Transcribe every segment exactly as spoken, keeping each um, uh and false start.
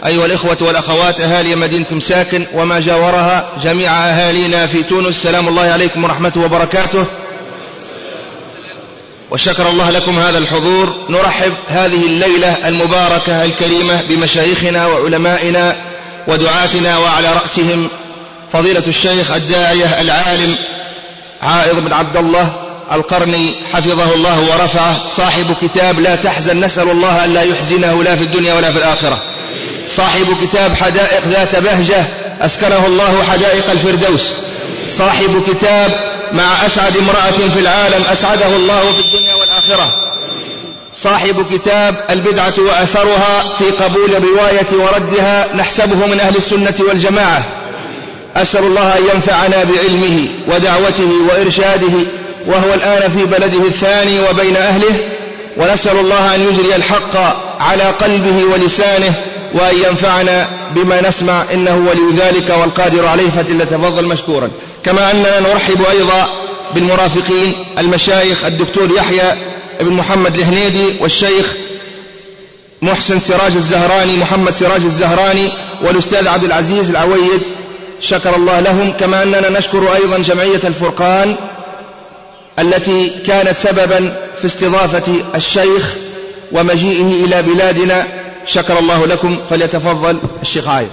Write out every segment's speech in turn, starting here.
أيها الإخوة والأخوات أهالي مدينة مساكن وما جاورها، جميع أهالينا في تونس، سلام الله عليكم ورحمته وبركاته، وشكر الله لكم هذا الحضور. نرحب هذه الليلة المباركة الكريمة بمشايخنا وعلمائنا ودعاتنا، وعلى رأسهم فضيلة الشيخ الداعية العالم عائض بن عبد الله القرني حفظه الله ورفعه، صاحب كتاب لا تحزن، نسأل الله أن لا يحزنه لا في الدنيا ولا في الآخرة، صاحب كتاب حدائق ذات بهجة أسكنه الله حدائق الفردوس، صاحب كتاب مع أسعد امرأة في العالم أسعده الله في الدنيا والآخرة، صاحب كتاب البدعة وأثرها في قبول الرواية وردها، نحسبه من أهل السنة والجماعة. أسأل الله أن ينفعنا بعلمه ودعوته وإرشاده وهو الآن في بلده الثاني وبين أهله، ونسأل الله أن يجري الحق على قلبه ولسانه وأن ينفعنا بما نسمع، إنه ولي ذلك والقادر عليه، فليتفضل مشكورا. كما أننا نرحب أيضا بالمرافقين المشايخ الدكتور يحيى بن محمد الهنيدي والشيخ محسن سراج الزهراني محمد سراج الزهراني والأستاذ عبد العزيز العويد، شكر الله لهم. كما أننا نشكر أيضا جمعية الفرقان التي كانت سببا في استضافة الشيخ ومجيئه إلى بلادنا، شكر الله لكم. فليتفضل الشيخ عايد.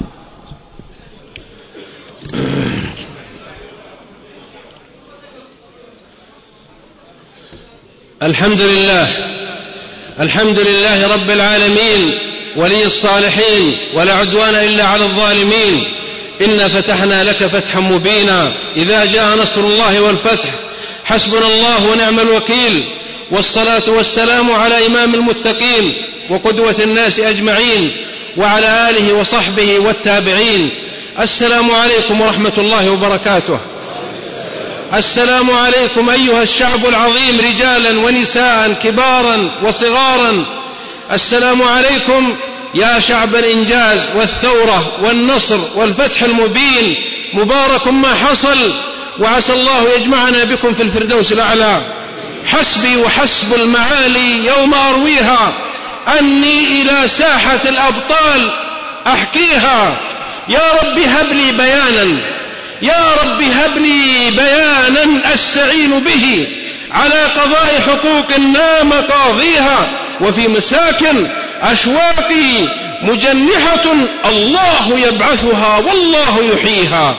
الحمد لله الحمد لله رب العالمين، ولي الصالحين، ولا عدوان إلا على الظالمين. إنا فتحنا لك فتحا مبينا، إذا جاء نصر الله والفتح حسبنا الله ونعم الوكيل. والصلاة والسلام على إمام المتقين وقدوة الناس أجمعين، وعلى آله وصحبه والتابعين. السلام عليكم ورحمة الله وبركاته. السلام عليكم أيها الشعب العظيم، رجالا ونساء، كبارا وصغارا. السلام عليكم يا شعب الإنجاز والثورة والنصر والفتح المبين، مبارك ما حصل، وعسى الله يجمعنا بكم في الفردوس الأعلى. حسبي وحسب المعالي يوم أرويها أني إلى ساحة الأبطال أحكيها. يا رب هب لي بيانا، يا رب هب لي بيانا أستعين به على قضاء حقوق نام قاضيها. وفي مساكن أشواقي مجنحة الله يبعثها والله يحييها.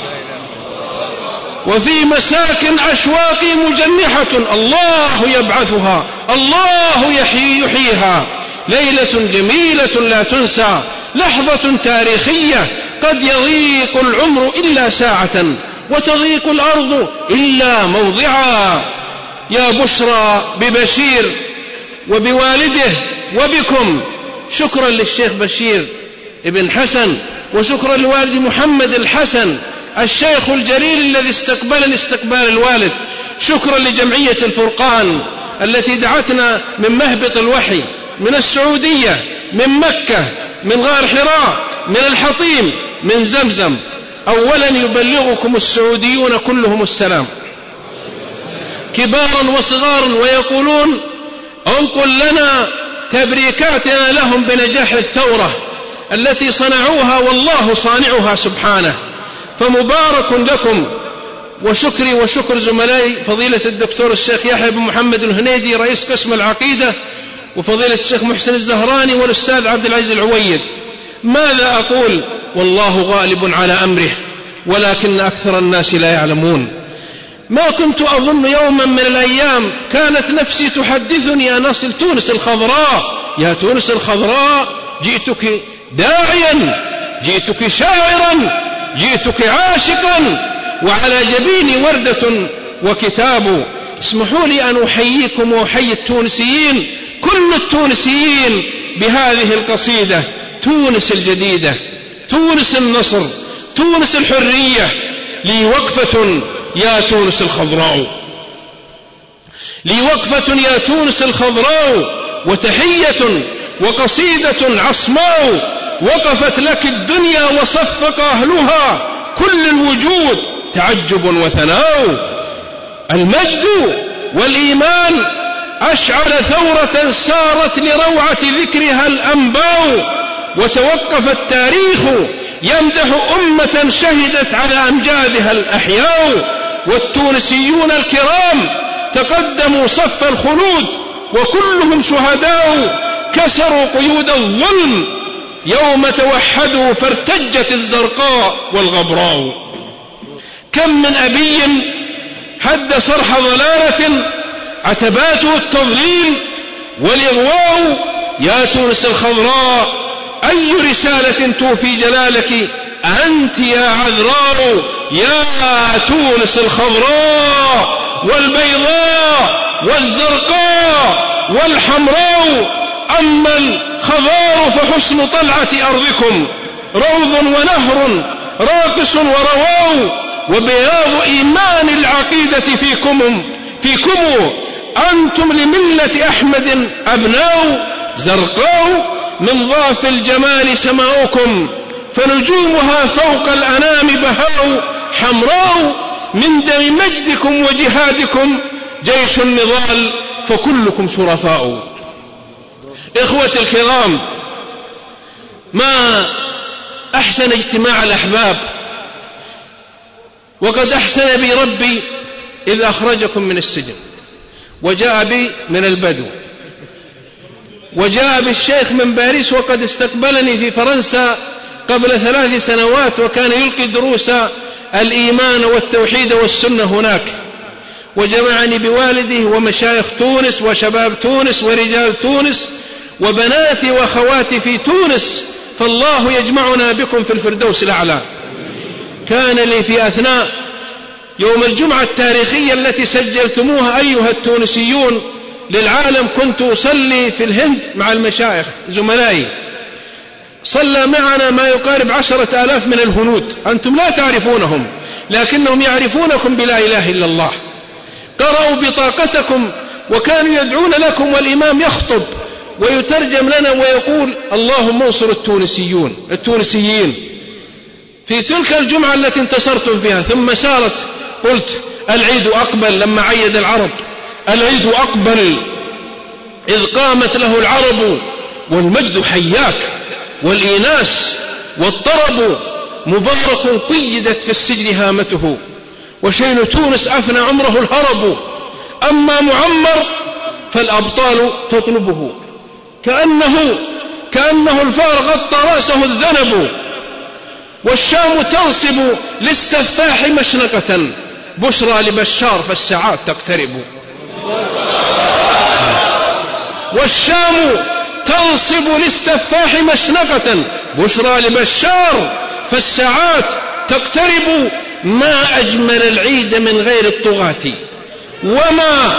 وفي مساكن أشواقي مجنحة الله يبعثها الله يحيي يحييها. ليلة جميلة لا تنسى، لحظة تاريخية، قد يضيق العمر إلا ساعة وتضيق الأرض إلا موضعا. يا بشرى ببشير وبوالده وبكم. شكرا للشيخ بشير ابن حسن، وشكرا لوالد محمد الحسن الشيخ الجليل الذي استقبلني استقبال الوالد. شكرا لجمعية الفرقان التي دعتنا من مهبط الوحي، من السعودية، من مكة، من غار حراء، من الحطيم، من زمزم. أولا يبلغكم السعوديون كلهم السلام، كبارا وصغارا، ويقولون انقل لنا تبريكاتنا لهم بنجاح الثورة التي صنعوها، والله صانعها سبحانه، فمبارك لكم. وشكري وشكر زملائي فضيلة الدكتور الشيخ يحيى بن محمد الهنيدي رئيس قسم العقيدة، وفضيلة الشيخ محسن الزهراني، والأستاذ عبد العزيز العويد. ماذا أقول؟ والله غالب على أمره ولكن أكثر الناس لا يعلمون. ما كنت أظن يوما من الأيام كانت نفسي تحدثني أن أصل تونس الخضراء. يا تونس الخضراء، جئتك داعيا، جئتك شاعرا، جئتك عاشقا، وعلى جبيني وردة وكتاب. اسمحوا لي أن أحييكم وأحيي التونسيين، كل التونسيين، بهذه القصيدة: تونس الجديدة، تونس النصر، تونس الحرية. لي وقفة يا تونس الخضراء، لي وقفة يا تونس الخضراء، وتحية وقصيدة عصماء. وقفت لك الدنيا وصفق أهلها، كل الوجود تعجب وثناء. المجد والإيمان أشعل ثورة سارت لروعة ذكرها الأنباء، وتوقف التاريخ يمدح أمة شهدت على أمجادها الأحياء، والتونسيون الكرام تقدموا صف الخلود وكلهم شهداء، كسروا قيود الظلم يوم توحدوا فارتجت الزرقاء والغبراء. كم من أبي هد صرح ضلالة عتباته التضليل والإغواء، يا تونس الخضراء أي رسالة توفي جلالك أنت يا عذراء، يا تونس الخضراء والبيضاء والزرقاء والحمراء. أما الخضار فحسن طلعة أرضكم روض ونهر راقص ورواء، وبياض إيمان العقيدة فيكم فيكم أنتم لملة أحمد أبناء. زرقاء من ضعف الجمال سماؤكم فنجومها فوق الأنام بهاء، حمراء من دم مجدكم وجهادكم جيش النضال فكلكم شرفاء. إخوتي الكرام، ما أحسن اجتماع الأحباب، وقد أحسن بي ربي إذ أخرجكم من السجن وجاء بي من البدو، وجاء بالشيخ من باريس وقد استقبلني في فرنسا قبل ثلاث سنوات، وكان يلقي دروس الإيمان والتوحيد والسنة هناك، وجمعني بوالده ومشايخ تونس وشباب تونس ورجال تونس وبناتي وأخواتي في تونس، فالله يجمعنا بكم في الفردوس الأعلى. كان لي في أثناء يوم الجمعة التاريخية التي سجلتموها أيها التونسيون للعالم، كنت أصلي في الهند مع المشايخ زملائي، صلى معنا ما يقارب عشرة آلاف من الهنود، أنتم لا تعرفونهم لكنهم يعرفونكم بلا إله إلا الله. قرأوا بطاقتكم وكانوا يدعون لكم، والإمام يخطب ويترجم لنا ويقول اللهم انصر التونسيون التونسيين. في تلك الجمعة التي انتصرتم فيها ثم سارت، قلت العيد أقبل، لما عيد العرب العيد أقبل إذ قامت له العرب، والمجد حياك والإيناس والطرب، مبارك قيدت في السجن هامته، وشين تونس أفنى عمره الهرب. أما معمر فالأبطال تطلبه، كأنه كأنه الفار غطى رأسه الذنب، والشام تنصب للسفاح مشنقة، بشرى لبشار فالساعات تقترب. والشام تنصب للسفاح مشنقة، بشرى لبشار فالساعات تقترب. ما أجمل العيد من غير الطغاة، وما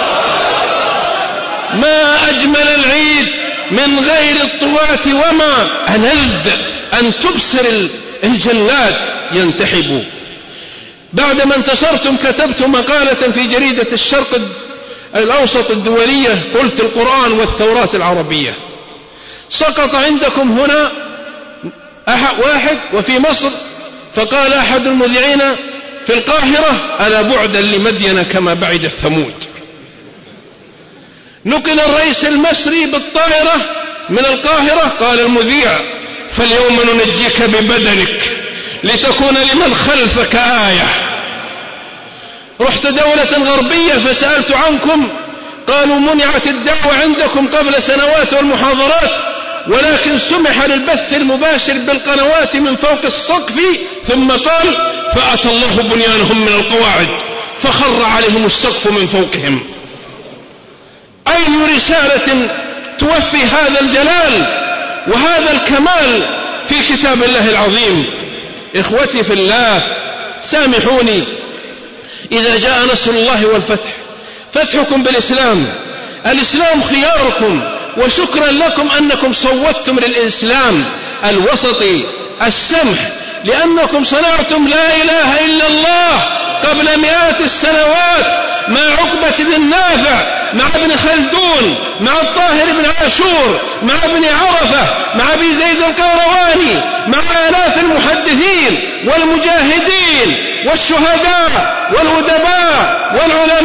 ما أجمل العيد من غير الطغاة، وما ألذ أن تبصر الجلاد ينتحب. بعدما انتصرتم كتبت مقالة في جريدة الشرق الأوسط الدولية، قلت القرآن والثورات العربية. سقط عندكم هنا واحد وفي مصر، فقال أحد المذيعين في القاهرة ألا بعدا لمدين كما بعد الثمود. نقل الرئيس المصري بالطائرة من القاهرة، قال المذيع فاليوم ننجيك ببدنك لتكون لمن خلفك آية. رحت دولة غربية فسألت عنكم، قالوا منعت الدعوة عندكم قبل سنوات والمحاضرات، ولكن سمح للبث المباشر بالقنوات من فوق السقف. ثم قال فأتى الله بنيانهم من القواعد فخر عليهم السقف من فوقهم. أي رسالة توفي هذا الجلال وهذا الكمال في كتاب الله العظيم؟ إخوتي في الله، سامحوني إذا جاء نصر الله والفتح، فتحكم بالإسلام، الإسلام خياركم، وشكرا لكم أنكم صوتتم للإسلام الوسطي السمح، لأنكم صنعتم لا إله إلا الله قبل مئات السنوات مع عقبة بن نافع، مع ابن خلدون، مع الطاهر بن عاشور، مع ابن عرفة، مع ابي زيد القيرواني، مع آلاف المحدثين والمجاهدين والشهداء والأدباء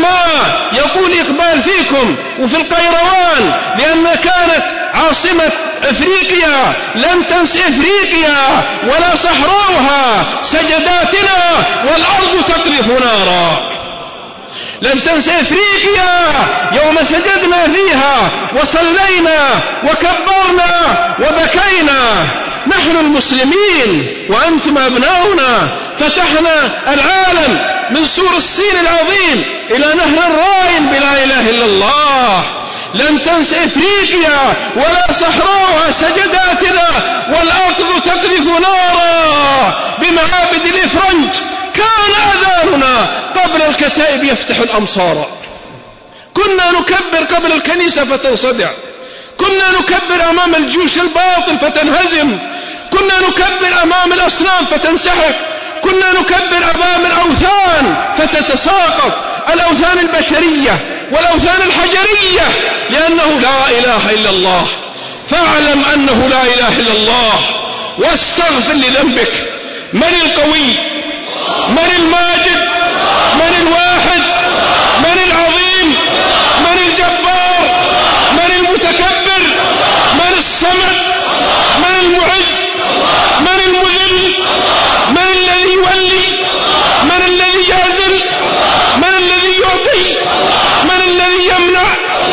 والعلماء. يقول إقبال فيكم وفي القيروان، لأن كانت عاصمة إفريقيا لم تنس إفريقيا ولا صحراؤها سجداتنا والأرض تقذف نارا. لم تنس إفريقيا يوم سجدنا فيها وصلينا وكبرنا وبكينا. نحن المسلمين وأنتم أبناؤنا فتحنا العالم من سور الصين العظيم إلى نهر الراين بلا إله إلا الله. لم تنس إفريقيا ولا صحراؤها سجداتنا والأرض تقذف نارا بمعابد الإفرنج. كان أذاننا قبل الكتائب يفتح الأمصار. كنا نكبر قبل الكنيسة فتنصدع. كنا نكبر أمام الجيوش الباطل فتنهزم. كنا نكبر أمام الأصنام فتنسحق. كنا نكبر أمام الأوثان فتتساقط، الأوثان البشرية والأوثان الحجرية، لأنه لا إله إلا الله. فاعلم أنه لا إله إلا الله واستغفر لذنبك. من القوي؟ من الماجد؟ من الواحد؟ من العظيم؟ من الجبار؟ من المتكبر؟ من الصمد؟ من المعز؟ من المذل؟ من الذي يولي؟ من الذي يعزل؟ من الذي يعطي؟ من الذي يمنع؟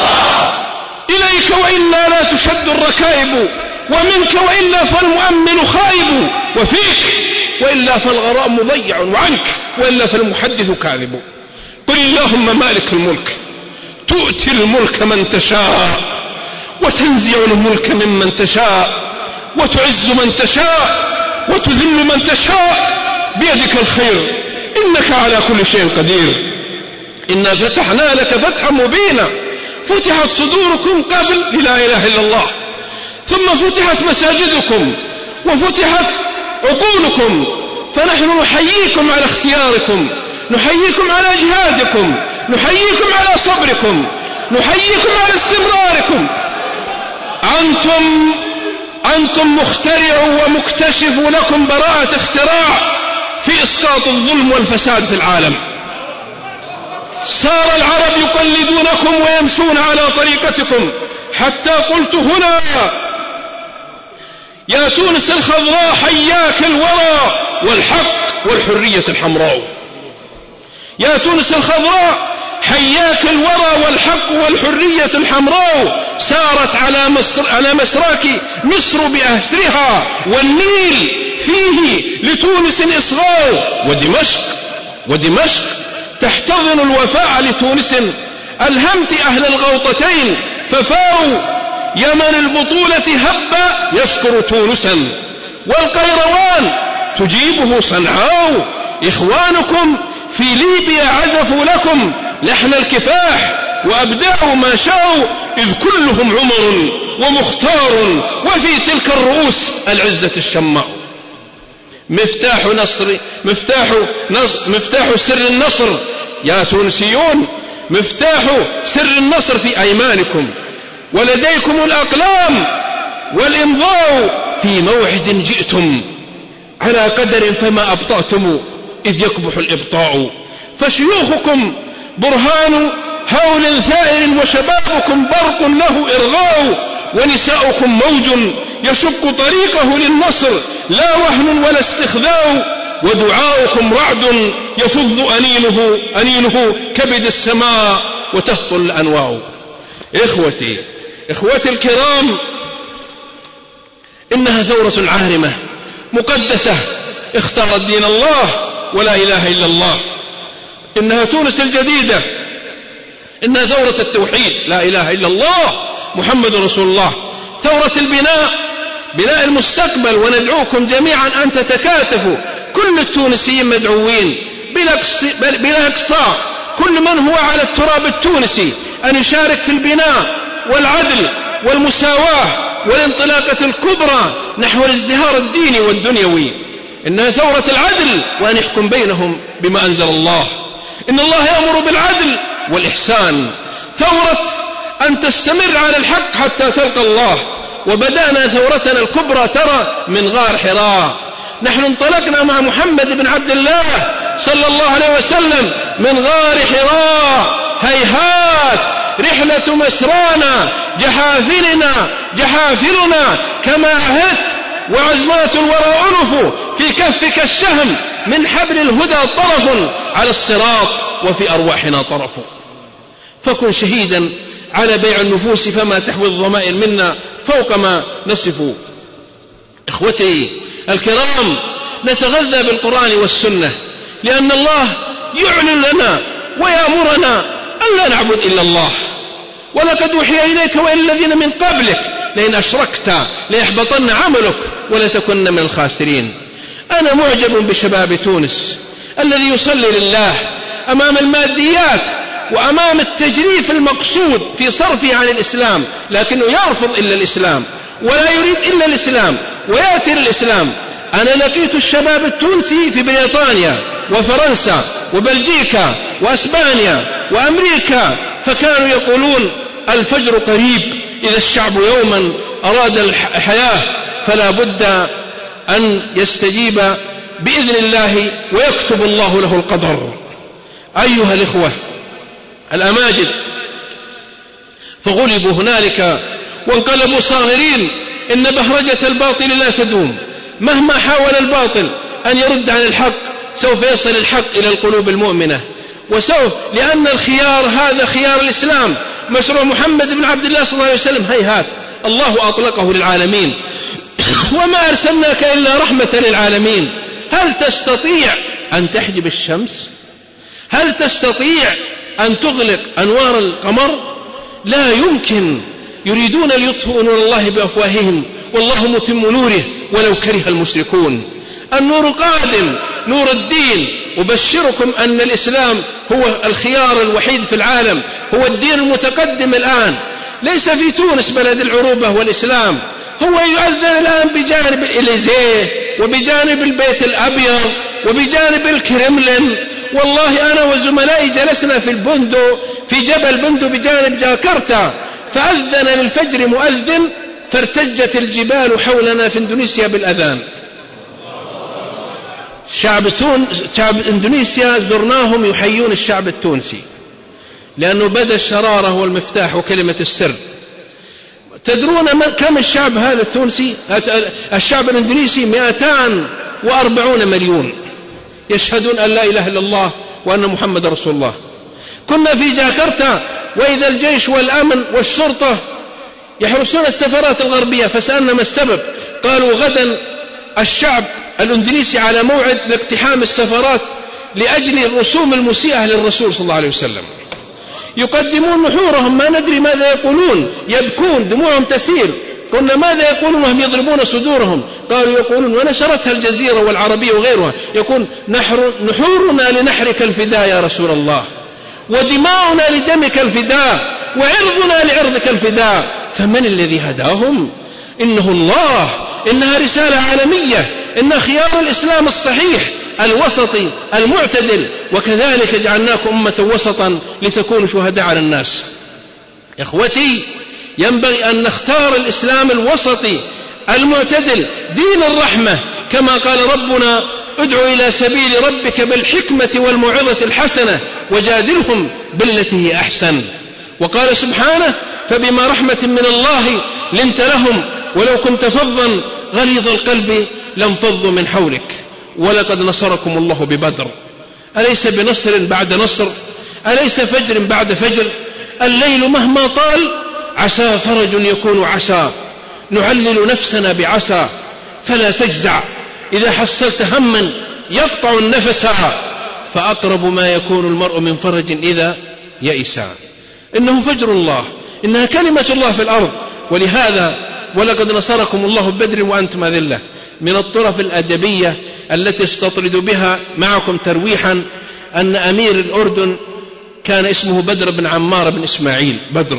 إليك وإلا لا تشد الركائب، ومنك وإلا فالمؤمن خائب، وفيك وإلا فالغراء مضيع، وعنك وإلا فالمحدث كاذب. قل اللهم مالك الملك تؤتي الملك من تشاء وتنزع الملك ممن تشاء وتعز من تشاء وتذل من تشاء بيدك الخير إنك على كل شيء قدير. إنا فتحنا لك فتحا مبينا فتحت صدوركم قبل لا إله إلا الله، ثم فتحت مساجدكم وفتحت عقولكم، فنحن نحييكم على اختياركم، نحييكم على جهادكم، نحييكم على صبركم، نحييكم على استمراركم. أنتم أنتم مخترعوا ومكتشفوا لكم براءة اختراع في إسقاط الظلم والفساد في العالم. صار العرب يقلدونكم ويمشون على طريقتكم، حتى قلت هنا يا تونس الخضراء حياك الورى والحق والحرية الحمراء. يا تونس الخضراء حياك الورى والحق والحرية الحمراء. سارت على مصر على مسراك مصر بأسرها والنيل فيه لتونس إصغاء، ودمشق ودمشق تحتضن الوفاء لتونس. ألهمت أهل الغوطتين ففاوا، يمن البطولة هب يشكر تونسا، والقيروان تجيبه صنعاء. إخوانكم في ليبيا عزفوا لكم لحن الكفاح وأبدعوا ما شاءوا، إذ كلهم عمر ومختار وفي تلك الرؤوس العزة الشماء. مفتاح نصر مفتاح نصر مفتاح سر النصر يا تونسيون، مفتاح سر النصر في أيمانكم، ولديكم الأقلام والإمضاء في موعد جئتم على قدر فما أبطأتم إذ يكبح الإبطاء. فشيوخكم برهان هول ثائر وشبابكم برق له إرغاء، ونساؤكم موج يشق طريقه للنصر لا وهن ولا استخذاء، ودعاؤكم رعد يفض أنينه أنينه كبد السماء وتهطل الأنواع. إخوتي إخوتي الكرام، إنها ثورة عارمة مقدسة اختارت دين الله ولا إله إلا الله. إنها تونس الجديدة، إنها ثورة التوحيد لا إله إلا الله محمد رسول الله، ثورة البناء، بناء المستقبل. وندعوكم جميعا أن تتكاتفوا، كل التونسيين مدعوين بلا إقصاء، كل من هو على التراب التونسي أن يشارك في البناء والعدل والمساواة والانطلاقة الكبرى نحو الازدهار الديني والدنيوي. إنها ثورة العدل، وأن يحكم بينهم بما أنزل الله. إن الله يأمر بالعدل والإحسان. ثورة أن تستمر على الحق حتى تلقى الله. وبدأنا ثورتنا الكبرى ترى من غار حراء. نحن انطلقنا مع محمد بن عبد الله صلى الله عليه وسلم من غار حراء، هيهات رحلة الصلاة مسرانا جحافلنا جحافلنا كما عهدت، وعزمات الورى أنف في كفك الشهم، من حبل الهدى طرف على الصراط وفي أرواحنا طرف. فكن شهيدا على بيع النفوس فما تحوي الضمائر منا فوق ما نصف. إخوتي الكرام، نتغذى بالقرآن والسنة، لأن الله يعلن لنا ويأمرنا أن لا نعبد إلا الله. ولقد أوحي إليك وإلى الذين من قبلك لئن أشركت ليحبطن عملك ولتكن من الخاسرين. أنا معجب بشباب تونس الذي يصلي لله أمام الماديات وأمام التجريف المقصود في صرفه عن الإسلام، لكنه يرفض إلا الإسلام ولا يريد إلا الإسلام ويأتي للإسلام. أنا لقيت الشباب التونسي في بريطانيا وفرنسا وبلجيكا وأسبانيا وأمريكا، فكانوا يقولون الفجر قريب، إذا الشعب يوما أراد الحياة فلا بد أن يستجيب بإذن الله ويكتب الله له القدر. أيها الإخوة الأماجد، فغلبوا هنالك وانقلبوا صاغرين. إن بهرجة الباطل لا تدوم، مهما حاول الباطل أن يرد عن الحق سوف يصل الحق إلى القلوب المؤمنة، وسوف لأن الخيار هذا خيار الإسلام. مشروع محمد بن عبد الله صلى الله عليه وسلم هيهات الله أطلقه للعالمين، وما أرسلناك إلا رحمة للعالمين. هل تستطيع أن تحجب الشمس؟ هل تستطيع أن تغلق أنوار القمر؟ لا يمكن. يريدون ليطفئوا نور الله بأفواههم والله متم نوره ولو كره المشركون. النور قادم، نور الدين. أبشركم أن الإسلام هو الخيار الوحيد في العالم، هو الدين المتقدم الآن، ليس في تونس بلد العروبة والإسلام. هو يؤذن الآن بجانب الإليزيه وبجانب البيت الأبيض وبجانب الكرملين. والله أنا وزملائي جلسنا في البندو، في جبل بندو بجانب جاكرتا، فأذن للفجر مؤذن فارتجت الجبال حولنا في اندونيسيا بالأذان. شعب, تون... شعب اندونيسيا زرناهم يحيون الشعب التونسي، لأنه بدأ الشرارة هو المفتاح وكلمة السر. تدرون كم الشعب هذا التونسي؟ الشعب الاندونيسي مئتان وأربعون مليون يشهدون أن لا إله إلا الله وأن محمد رسول الله. كنا في جاكرتا وإذا الجيش والأمن والشرطة يحرسون السفارات الغربية، فسألنا ما السبب؟ قالوا غدا الشعب الاندونيسي على موعد لاقتحام السفارات لأجل الرسوم المسيئة للرسول صلى الله عليه وسلم. يقدمون نحورهم، ما ندري ماذا يقولون، يبكون دموعهم تسيل. قلنا ماذا يقولون وهم يضربون صدورهم؟ قالوا يقولون، ونشرتها الجزيرة والعربية وغيرها، يقول نحر نحورنا لنحرك الفداء يا رسول الله، ودماؤنا لدمك الفداء، وعرضنا لعرضك الفداء. فمن الذي هداهم؟ إنه الله. إنها رسالة عالمية، إن خيار الإسلام الصحيح الوسطي المعتدل، وكذلك جعلناكم أمة وسطا لتكونوا شهداء على الناس. إخوتي، ينبغي أن نختار الإسلام الوسطي المعتدل، دين الرحمة، كما قال ربنا ادعو إلى سبيل ربك بالحكمة والموعظة الحسنة وجادلهم بالتي هي أحسن. وقال سبحانه فبما رحمة من الله لنت لهم ولو كنت فظا غليظ القلب لانفضوا من حولك ولقد نصركم الله ببدر. أليس بنصر بعد نصر؟ أليس فجر بعد فجر؟ الليل مهما طال عسى فرج يكون عسى، نعلل نفسنا بعسى فلا تجزع. إذا حصلت هما يقطع النفس فأقرب ما يكون المرء من فرج إذا يئسا. إنه فجر الله، إنها كلمة الله في الأرض. ولهذا ولقد نصركم الله ببدر وأنتم أذلة. من الطرف الأدبية التي استطرد بها معكم ترويحا أن أمير الأردن كان اسمه بدر بن عمار بن إسماعيل بدر،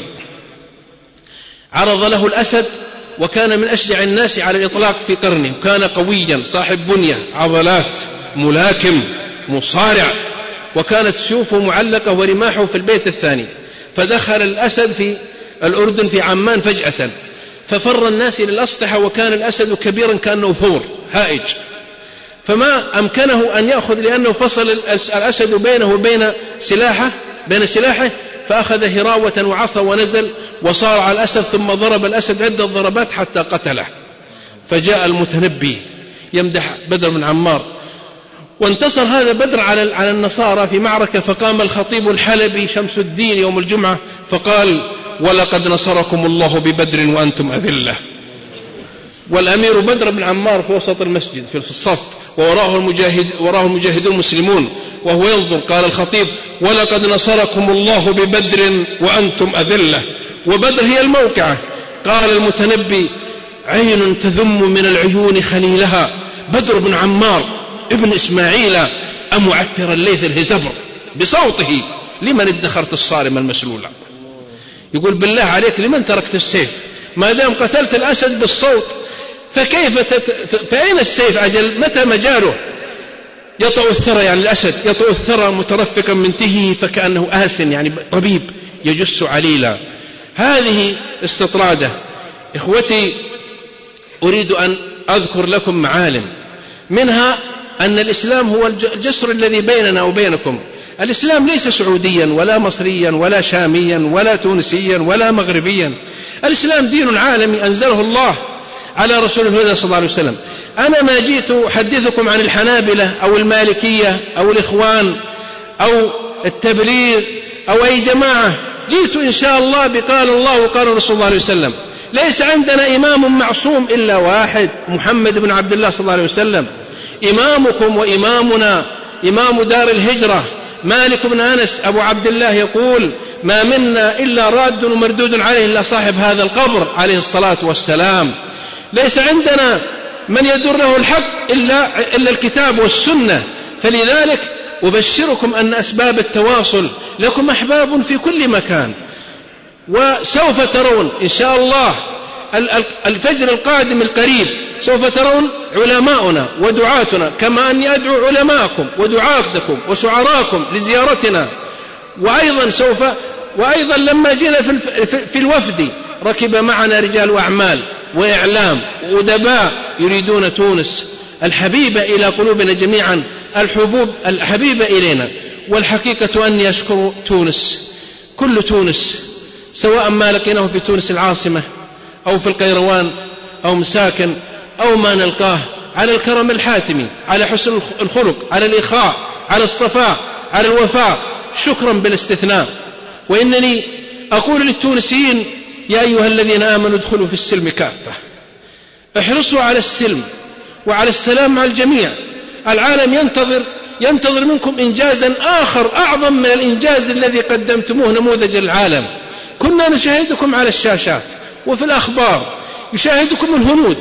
عرض له الأسد وكان من أشجع الناس على الإطلاق في قرنه، كان قويا صاحب بنية عضلات، ملاكم مصارع، وكانت سيوفه معلقة ورماحه في البيت الثاني. فدخل الأسد في الأردن في عمان فجأة، ففر الناس إلى الأسطحة، وكان الأسد كبيرا كأنه ثور هائج، فما أمكنه أن يأخذ لأنه فصل الأسد بينه وبين سلاحه بين سلاحه فأخذ هراوة وعصا ونزل وصار على الأسد، ثم ضرب الأسد عدة ضربات حتى قتله. فجاء المتنبي يمدح بدر بن عمار، وانتصر هذا بدر على على النصارى في معركة، فقام الخطيب الحلبي شمس الدين يوم الجمعة فقال: ولقد نصركم الله ببدر وأنتم أذلة. والأمير بدر بن عمار في وسط المسجد في الصف، ووراءه المجاهد وراءه المجاهدون المسلمون وهو ينظر. قال الخطيب: ولقد نصركم الله ببدر وأنتم أذلة. وبدر هي الموقعة. قال المتنبي: عين تذم من العيون خليلها، بدر بن عمار ابن إسماعيل أمعثر الليث الهزبر بصوته: لمن ادخرت الصارم المسلولة؟ يقول: بالله عليك لمن تركت السيف؟ ما دام قتلت الأسد بالصوت فكيف تت... فأين السيف أجل؟ متى مجاله؟ يطأ الثرى، يعني الأسد يطأ الثرى مترفقا من تهه فكأنه آس، يعني طبيب يجس عليلا. هذه استطرادة. إخوتي، أريد أن أذكر لكم معالم، منها أن الإسلام هو الجسر الذي بيننا وبينكم. الإسلام ليس سعوديا ولا مصريا ولا شاميا ولا تونسيا ولا مغربيا. الإسلام دين عالمي أنزله الله على رسول الهدى صلى الله عليه وسلم. أنا ما جئت أحدثكم عن الحنابلة أو المالكية أو الإخوان أو التبليغ أو أي جماعة، جئت إن شاء الله بقال الله وقال الرسول صلى الله عليه وسلم. ليس عندنا إمام معصوم إلا واحد، محمد بن عبد الله صلى الله عليه وسلم. إمامكم وإمامنا إمام دار الهجرة مالك بن أنس أبو عبد الله يقول: ما منا إلا راد ومردود عليه إلا صاحب هذا القبر عليه الصلاة والسلام. ليس عندنا من يدور له الحق إلا, إلا الكتاب والسنة. فلذلك أبشركم أن أسباب التواصل لكم أحباب في كل مكان، وسوف ترون إن شاء الله الفجر القادم القريب سوف ترون علماؤنا ودعاتنا، كما أني أدعو علماءكم ودعاتكم وشعراكم لزيارتنا. وأيضا سوف وأيضا لما جينا في الوفد ركب معنا رجال أعمال وإعلام وأدباء يريدون تونس الحبيبة إلى قلوبنا جميعا، الحبوب الحبيبة إلينا. والحقيقة أني أشكر تونس، كل تونس، سواء ما لقيناه في تونس العاصمة أو في القيروان أو مساكن أو ما نلقاه، على الكرم الحاتمي، على حسن الخلق، على الإخاء، على الصفاء، على الوفاء، شكرا بالاستثناء. وإنني أقول للتونسيين: يا أيها الذين آمنوا ادخلوا في السلم كافة، احرصوا على السلم وعلى السلام مع الجميع. العالم ينتظر ينتظر منكم إنجازا آخر أعظم من الإنجاز الذي قدمتموه نموذج العالم. كنا نشاهدكم على الشاشات وفي الأخبار، يشاهدكم الهنود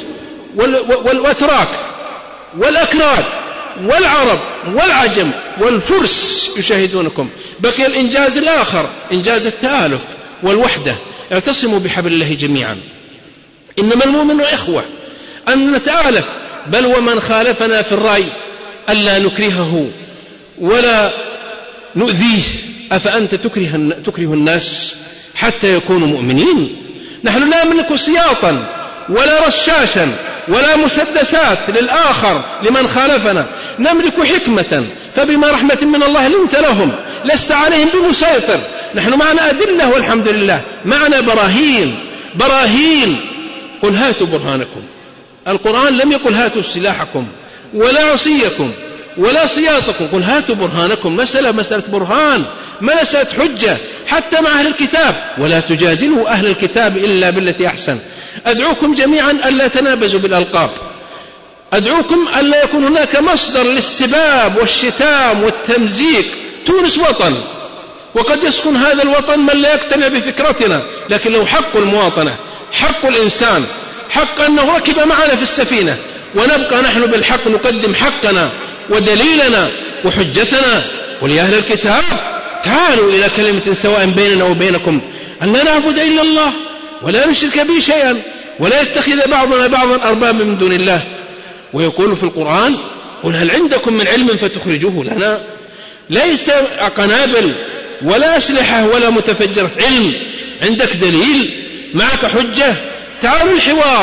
والأتراك والأكراد والعرب والعجم والفرس يشاهدونكم. بقي الإنجاز الآخر، إنجاز التآلف والوحدة. اعتصموا بحبل الله جميعا، إنما المؤمن إخوة، أن نتآلف. بل ومن خالفنا في الرأي ألا نكرهه ولا نؤذيه. أفأنت تكره, تكره الناس حتى يكونوا مؤمنين؟ نحن لا نملك سياطا ولا رشاشا ولا مسدسات للآخر لمن خالفنا، نملك حكمة، فبما رحمة من الله لنت لهم، لست عليهم بمسيطر. نحن معنا أدلة والحمد لله، معنا براهين براهين. قل هاتوا برهانكم. القرآن لم يقل هاتوا سلاحكم ولا عصيكم ولا سياطكم، قل هاتوا برهانكم. مسألة مسألة برهان، مسألة حجة حتى مع أهل الكتاب. ولا تجادلوا أهل الكتاب إلا بالتي أحسن. أدعوكم جميعا ألا تنابزوا بالألقاب، أدعوكم ألا يكون هناك مصدر للسباب والشتام والتمزيق. تونس وطن، وقد يسكن هذا الوطن من لا يقتنع بفكرتنا، لكن له حق المواطنة، حق الإنسان، حق أنه ركب معنا في السفينة، ونبقى نحن بالحق نقدم حقنا ودليلنا وحجتنا. وليا أهل الكتاب تعالوا إلى كلمة سواء بيننا وبينكم أن لا نعبد إلا الله ولا نشرك به شيئا ولا يتخذ بعضنا بعضا أربابا من دون الله. ويقول في القرآن: قل هل عندكم من علم فتخرجوه لنا. ليس قنابل ولا أسلحة ولا متفجرة، علم. عندك دليل، معك حجة، تعالوا الحوار.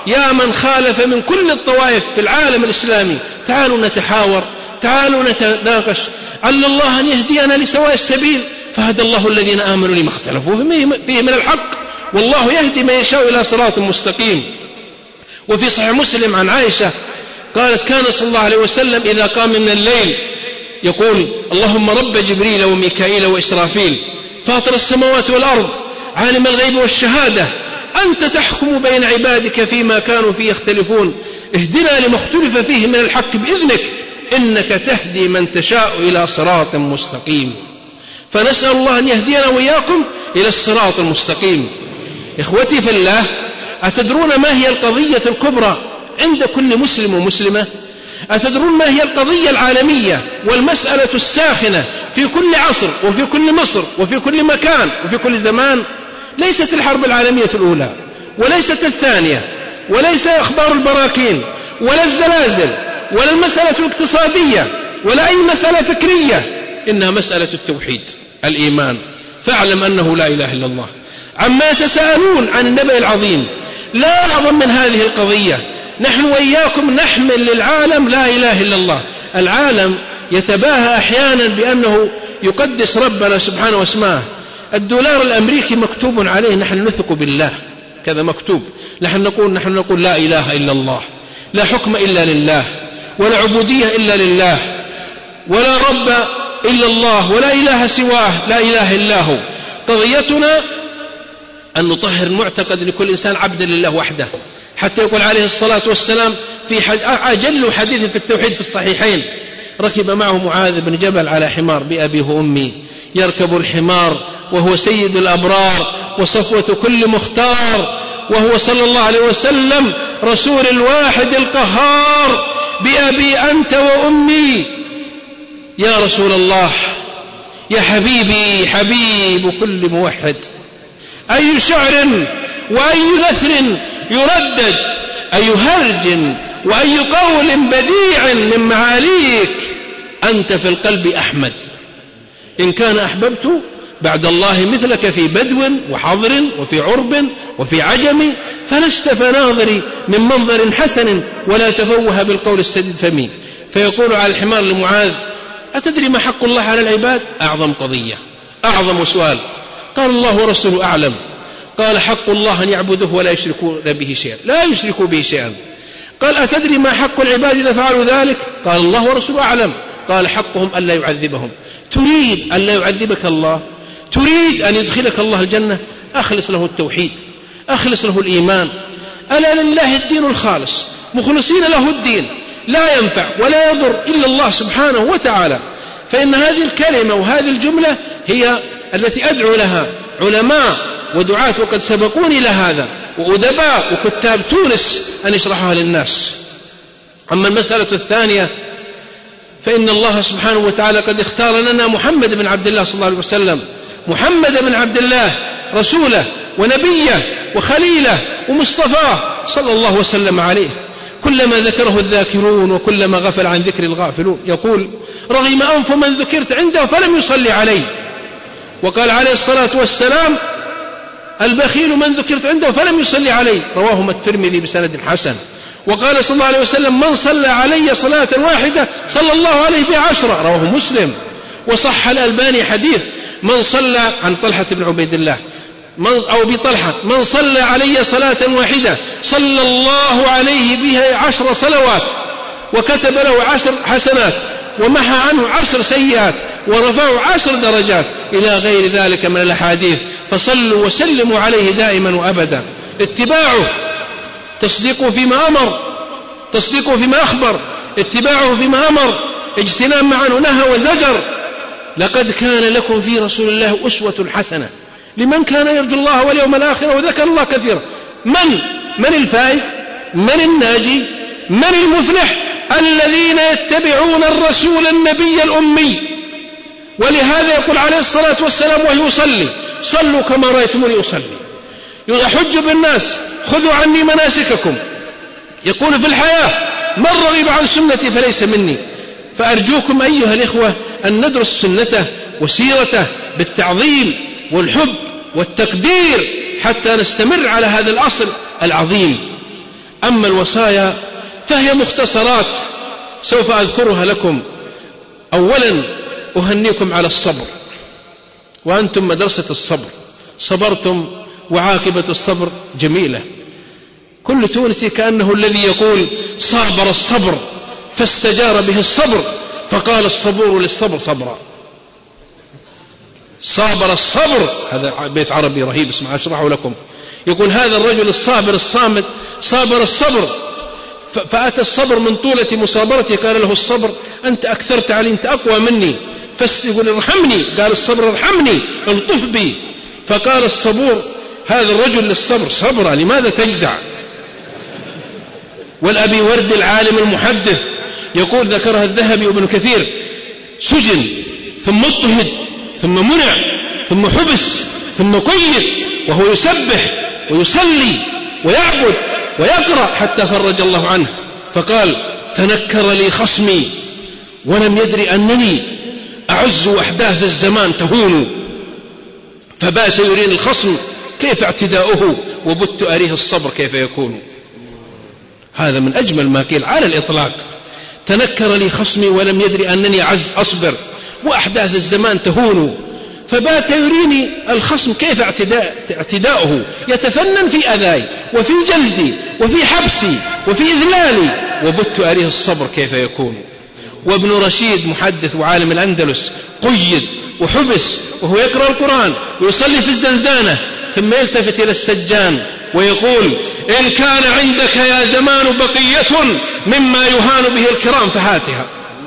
يا من خالف من كل الطوائف في العالم الإسلامي، تعالوا نتحاور، تعالوا نتناقش، عل الله أن يهدينا لسواء السبيل، فهدى الله الذين آمنوا لما اختلفوا فيه من الحق، والله يهدي من يشاء إلى صراط مستقيم. وفي صحيح مسلم عن عائشة قالت كان صلى الله عليه وسلم إذا قام من الليل يقول اللهم رب جبريل وميكائيل وإسرافيل فاطر السماوات والأرض عالم الغيب والشهادة أنت تحكم بين عبادك فيما كانوا فيه يختلفون اهدنا لما اختلف فيه من الحق بإذنك إنك تهدي من تشاء إلى صراط مستقيم. فنسأل الله أن يهدينا وإياكم إلى الصراط المستقيم. إخوتي في الله، أتدرون ما هي القضية الكبرى عند كل مسلم ومسلمة؟ أتدرون ما هي القضية العالمية والمسألة الساخنة في كل عصر وفي كل مصر وفي كل مكان وفي كل زمان؟ ليست الحرب العالمية الأولى، وليست الثانية، وليس أخبار البراكين، ولا الزلازل، ولا المسألة الاقتصادية، ولا أي مسألة فكرية، إنها مسألة التوحيد، الإيمان. فاعلم أنه لا إله إلا الله. عما يتساءلون عن النبأ العظيم، لا أعظم من هذه القضية. نحن وإياكم نحمل للعالم لا إله إلا الله. العالم يتباهى أحيانا بأنه يقدس ربنا سبحانه واسمه. الدولار الأمريكي مكتوب عليه نحن نثق بالله، كذا مكتوب. نحن نقول نحن نقول لا إله إلا الله، لا حكم إلا لله، ولا عبودية إلا لله، ولا رب إلا الله، ولا إله سواه، لا إله إلا هو. قضيتنا أن نطهر المعتقد لكل إنسان عبدا لله وحده، حتى يقول عليه الصلاة والسلام في أجل حديث في التوحيد في الصحيحين: ركب معه معاذ بن جبل على حمار بأبيه وأمي، يركب الحمار وهو سيد الأبرار وصفوة كل مختار، وهو صلى الله عليه وسلم رسول الواحد القهار، بأبي أنت وأمي يا رسول الله، يا حبيبي حبيب كل موحد. أي شعر وأي نثر يردد، أي هرج وأي قول بديع من معاليك، أنت في القلب أحمد. إن كان أحببت بعد الله مثلك في بدو وحضر وفي عرب وفي عجم، فلست فناظري من منظر حسن ولا تفوه بالقول السديد فمي. فيقول على الحمار لمعاذ: أتدري ما حق الله على العباد؟ أعظم قضية، أعظم سؤال. قال: الله ورسوله أعلم. قال: حق الله أن يعبدوه ولا يشركوا به شيئا، لا يشركوا به شيئا. قال: أتدري ما حق العباد إذا فعلوا ذلك؟ قال: الله ورسوله أعلم. قال: حقهم ألا يعذبهم. تريد أن لا يعذبك الله؟ تريد أن يدخلك الله الجنة؟ أخلص له التوحيد، أخلص له الإيمان. ألا لله الدين الخالص، مخلصين له الدين، لا ينفع ولا يضر إلا الله سبحانه وتعالى. فإن هذه الكلمة وهذه الجملة هي التي أدعو لها علماء ودعاة وقد سبقوني إلى هذا، وأدباء وكتاب تونس أن يشرحها للناس. أما المسألة الثانية فإن الله سبحانه وتعالى قد اختار لنا محمد بن عبد الله صلى الله عليه وسلم، محمد بن عبد الله رسوله ونبيه وخليله ومصطفاه صلى الله وسلم عليه. كلما ذكره الذاكرون وكلما غفل عن ذكر الغافلون. يقول: رغم أنف من ذكرت عنده فلم يصلي عليه. وقال عليه الصلاة والسلام: البخيل من ذكرت عنده فلم يصلي عليه، رواهما الترمذي بسند حسن. وقال صلى الله عليه وسلم: من صلى علي صلاة واحدة صلى الله عليه بها عشرة، رواه مسلم. وصح الألباني حديث من صلى عن طلحة بن عبيد الله من أو بطلحة: من صلى علي صلاة واحدة صلى الله عليه بها عشر صلوات، وكتب له عشر حسنات، ومحى عنه عشر سيئات، ورفعه عشر درجات، إلى غير ذلك من الأحاديث. فصلوا وسلموا عليه دائما وأبدا. اتباعه، تصديقه فيما أمر، تصديقه فيما أخبر، اتباعه فيما أمر، اجتناب ما عنه نهى وزجر. لقد كان لكم في رسول الله أسوة حسنة لمن كان يرجو الله واليوم الآخر وذكر الله كثيرا. من من الفائز؟ من الناجي؟ من المفلح؟ الذين يتبعون الرسول النبي الأمي. ولهذا يقول عليه الصلاة والسلام وهو يصلي: صلوا كما رأيتموني أصلي. يحج بالناس: خذوا عني مناسككم. يقول في الحياة: من رغب عن سنتي فليس مني. فأرجوكم أيها الإخوة أن ندرس سنته وسيرته بالتعظيم والحب والتقدير، حتى نستمر على هذا الأصل العظيم. أما الوصايا فهي مختصرات سوف أذكرها لكم. أولا أهنيكم على الصبر، وأنتم مدرسة الصبر، صبرتم وعاقبة الصبر جميلة. كل تونسي كأنه الذي يقول صابر الصبر فاستجار به الصبر فقال الصبور للصبر صبرا. صابر الصبر، هذا بيت عربي رهيب اسمع أشرحه لكم. يقول هذا الرجل الصابر الصامت صابر الصبر، فأتى الصبر من طولة مصابرته. قال له الصبر أنت أكثرت علي، أنت أقوى مني، فاستقول ارحمني. قال الصبر ارحمني الطف بي. فقال الصبور هذا الرجل للصبر صبرا لماذا تجزع. والأبي ورد العالم المحدث يقول ذكرها الذهبي وابن كثير سجن ثم اضطهد ثم منع ثم حبس ثم قيد وهو يسبح ويصلي ويعبد ويقرأ حتى فرج الله عنه. فقال تنكر لي خصمي ولم يدري أنني أعز أحداث الزمان تهون، فبات يرين الخصم كيف اعتداؤه وبت أريه الصبر كيف يكون. هذا من أجمل ما قيل على الإطلاق. تنكر لي خصمي ولم يدري أنني أعز أصبر وأحداث الزمان تهون، فبات يريني الخصم كيف اعتداء اعتداؤه، يتفنن في أذاي وفي جلدي وفي حبسي وفي إذلالي وبت أريه الصبر كيف يكون. وابن رشيد محدث وعالم الأندلس قيد وحبس وهو يقرأ القرآن ويصلي في الزنزانة، ثم يلتفت إلى السجان ويقول إن كان عندك يا زمان بقية مما يهان به الكرام فهاتها.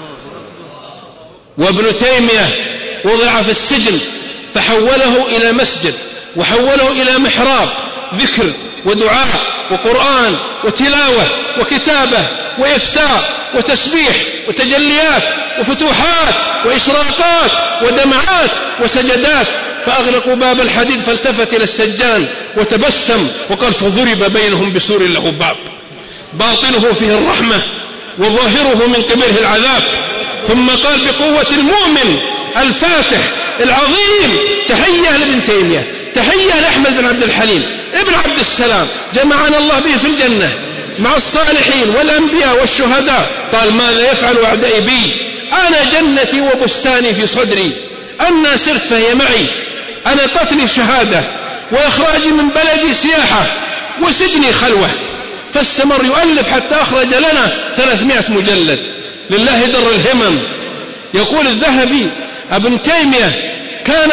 وابن تيمية وضع في السجن فحوله إلى مسجد وحوله إلى محراب ذكر ودعاء وقرآن وتلاوة وكتابة وإفتاء وتسبيح وتجليات وفتوحات وإشراقات ودمعات وسجدات. فأغلقوا باب الحديد فالتفت إلى السجان وتبسم وقال فضرب بينهم بسور له باب باطنه فيه الرحمة وظاهره من قبله العذاب. ثم قال بقوة المؤمن الفاتح العظيم تحية لابن تيمية، تحية لأحمد بن عبد الحليم ابن عبد السلام، جمعنا الله به في الجنة مع الصالحين والأنبياء والشهداء. قال ماذا يفعل أعدائي بي؟ أنا جنتي وبستاني في صدري، أنا سرت فهي معي، أنا قتلي شهادة وإخراجي من بلدي سياحة وسجني خلوة. فاستمر يؤلف حتى أخرج لنا ثلاثمائة مجلد لله در الهمم. يقول الذهبي ابن تيمية كان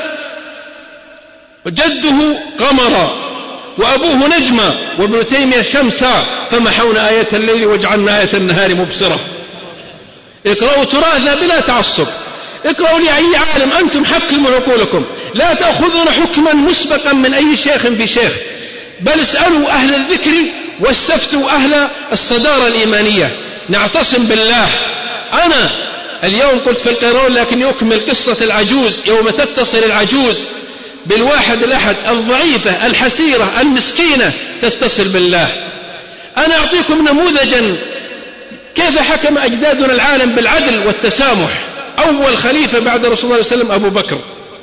جده قمرا وأبوه نجما وابن تيمية شمسا، فمحونا آية الليل وجعلنا آية النهار مبصرة. اقرأوا تراثا بلا تعصب، اقرأوا لأي عالم، أنتم حكموا عقولكم، لا تأخذون حكما مسبقا من أي شيخ في شيخ، بل اسألوا أهل الذكر واستفتوا أهل الصدارة الإيمانية. نعتصم بالله. أنا اليوم قلت في القيرون لكن أكمل قصة العجوز. يوم تتصل العجوز بالواحد الأحد الضعيفة الحسيرة المسكينة تتصل بالله. أنا أعطيكم نموذجا كيف حكم أجدادنا العالم بالعدل والتسامح. أول خليفة بعد رسول الله صلى الله عليه وسلم أبو بكر،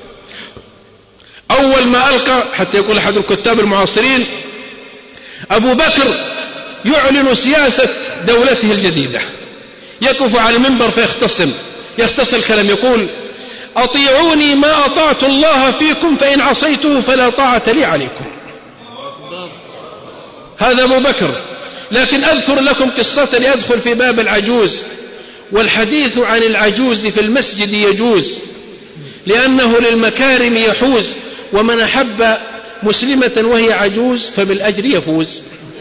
أول ما ألقى حتى يقول أحد الكتاب المعاصرين أبو بكر يعلن سياسة دولته الجديدة، يقف على المنبر فيختصم يختصر الكلام يقول أطيعوني ما أطعت الله فيكم فإن عصيته فلا طاعة لي عليكم. هذا أبو بكر. لكن أذكر لكم قصة يدخل في باب العجوز، والحديث عن العجوز في المسجد يجوز لأنه للمكارم يحوز، ومن أحب مسلمة وهي عجوز فبالأجر يفوز.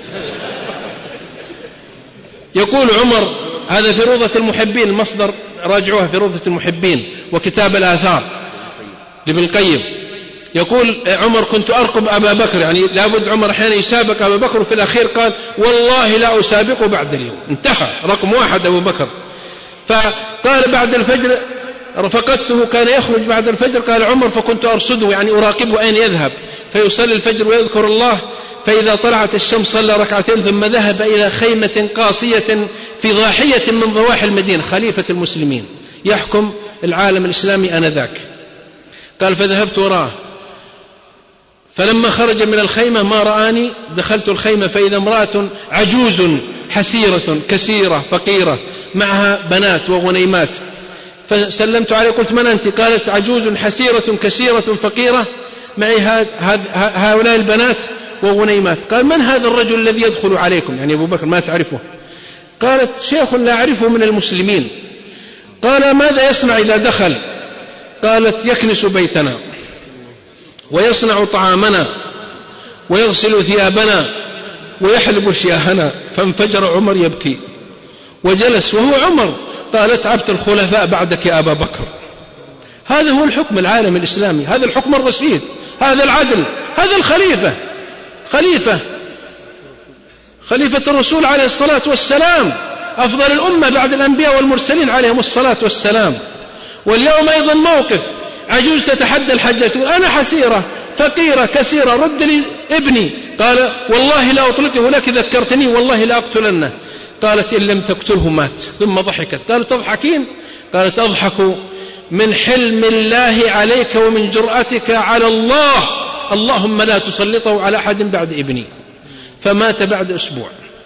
يقول عمر، هذا في روضة المحبين، المصدر راجعوها في روضة المحبين وكتاب الآثار لابن القيم. يقول عمر كنت أرقب أبا بكر، يعني لابد عمر أحيانا يسابق أبا بكر، وفي الأخير قال والله لا أسابقه بعد اليوم، انتهى رقم واحد أبو بكر. فقال بعد الفجر رفقته كان يخرج بعد الفجر، قال عمر فكنت أرصده يعني أراقبه أين يذهب، فيصلي الفجر ويذكر الله، فإذا طلعت الشمس صلى ركعتين ثم ذهب إلى خيمة قاصية في ضاحية من ضواحي المدينة، خليفة المسلمين يحكم العالم الإسلامي آنذاك. قال فذهبت وراه فلما خرج من الخيمة ما رآني، دخلت الخيمة فإذا امرأة عجوز حسيرة كسيرة فقيرة معها بنات وغنيمات، فسلمت عليه قلت من أنت؟ قالت عجوز حسيرة كسيرة فقيرة معي هؤلاء البنات وغنيمات. قال من هذا الرجل الذي يدخل عليكم؟ يعني أبو بكر ما تعرفه؟ قالت شيخ لا أعرفه من المسلمين. قال ماذا يصنع إذا دخل؟ قالت يكنس بيتنا ويصنع طعامنا ويغسل ثيابنا ويحلب شياهنا. فانفجر عمر يبكي وجلس وهو عمر. قالت عبد الخلفاء بعدك يا أبا بكر. هذا هو الحكم العالمي الإسلامي، هذا الحكم الرشيد، هذا العدل، هذا الخليفة، خليفة خليفة الرسول عليه الصلاة والسلام، أفضل الأمة بعد الأنبياء والمرسلين عليهم الصلاة والسلام. واليوم أيضا موقف عجوز تتحدى الحجاج تقول أنا حسيرة فقيرة كسيرة رد لي ابني. قال والله لا أطلقه لك ذكرتني والله لا أقتلنه. قالت إن لم تقتله مات. ثم ضحكت. قالت تضحكين؟ قالت أضحك من حلم الله عليك ومن جرأتك على الله، اللهم لا تسلطه على أحد بعد ابني. فمات بعد أسبوع.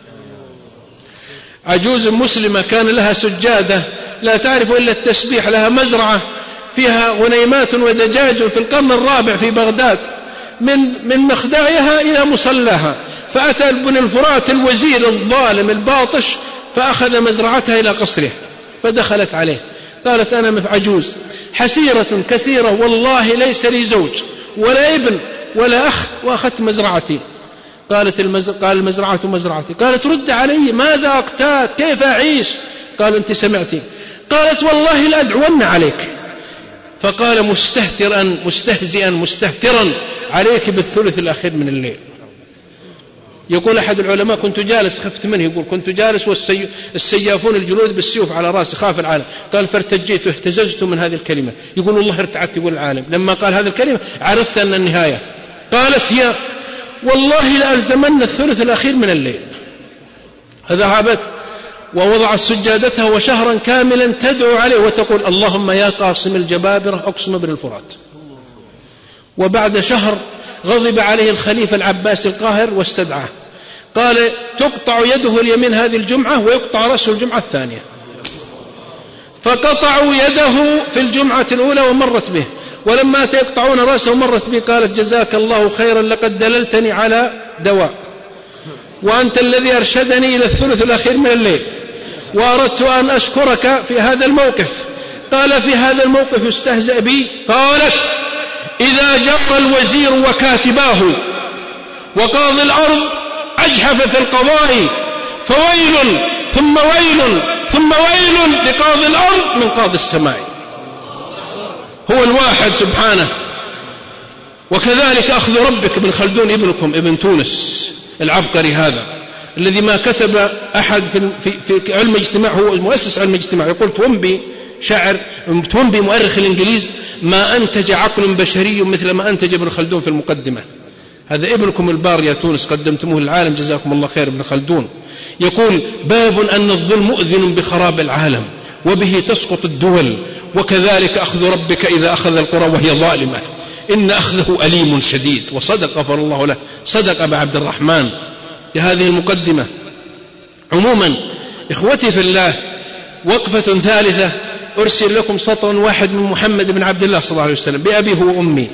عجوز مسلمة كان لها سجادة لا تعرف إلا التسبيح، لها مزرعة فيها غنيمات ودجاج في القرن الرابع في بغداد، من من مخدعها إلى مصلاها. فأتى ابن الفرات الوزير الظالم الباطش فأخذ مزرعتها إلى قصره فدخلت عليه. قالت أنا عجوز حسيرة كثيرة والله ليس لي زوج ولا ابن ولا أخ وأخذت مزرعتي. قالت المز... قال المزرعة مزرعتي. قالت رد علي ماذا أقتات كيف أعيش؟ قال أنت سمعتي. قالت والله لأدعون عليك. فقال مستهترا مستهزئا مستهترا عليك بالثلث الأخير من الليل. يقول أحد العلماء كنت جالس خفت منه، يقول كنت جالس والسيافون الجنود بالسيوف على رأسي خاف العالم. قال فارتجيت واهتززت من هذه الكلمة. يقول والله ارتعدت. يقول العالم لما قال هذه الكلمة عرفت أن النهاية. قالت هي والله لألزمن الثلث الأخير من الليل. فذهبت ووضعت سجادتها وشهرا كاملا تدعو عليه وتقول اللهم يا قاصم الجبابرة أقسم بن الفرات. وبعد شهر غضب عليه الخليفة العباس القاهر واستدعاه. قال تقطع يده اليمين هذه الجمعة ويقطع رأسه الجمعة الثانية. فقطعوا يده في الجمعة الأولى ومرت به، ولما يقطعون رأسه مرت به. قالت جزاك الله خيرا لقد دللتني على دواء وأنت الذي أرشدني إلى الثلث الأخير من الليل وأردت أن أشكرك في هذا الموقف. قال في هذا الموقف يستهزأ بي. قالت إذا جر الوزير وكاتباه وقاضي الأرض أجحف في القضاء فويل ثم ويل ثم ويل لقاضي الأرض من قاضي السماء. هو الواحد سبحانه. وكذلك أخذ ربك ابن خلدون ابنكم ابن تونس العبقري هذا الذي ما كتب أحد في, في, في علم الاجتماع، هو مؤسس علم الاجتماع. يقول تومبي شاعر تومبي مؤرخ الإنجليز ما أنتج عقل بشري مثل ما أنتج ابن خلدون في المقدمة. هذا ابنكم البار يا تونس قدمتموه للعالم جزاكم الله خير ابن خلدون. يقول باب أن الظلم مؤذن بخراب العالم وبه تسقط الدول وكذلك أخذ ربك إذا أخذ القرى وهي ظالمة إن أخذه أليم شديد. وصدق غفر الله له، صدق أبا عبد الرحمن بهذه المقدمة. عموما إخوتي في الله، وقفة ثالثة أرسل لكم سطر واحد من محمد بن عبد الله صلى الله عليه وسلم بأبي هو أمي.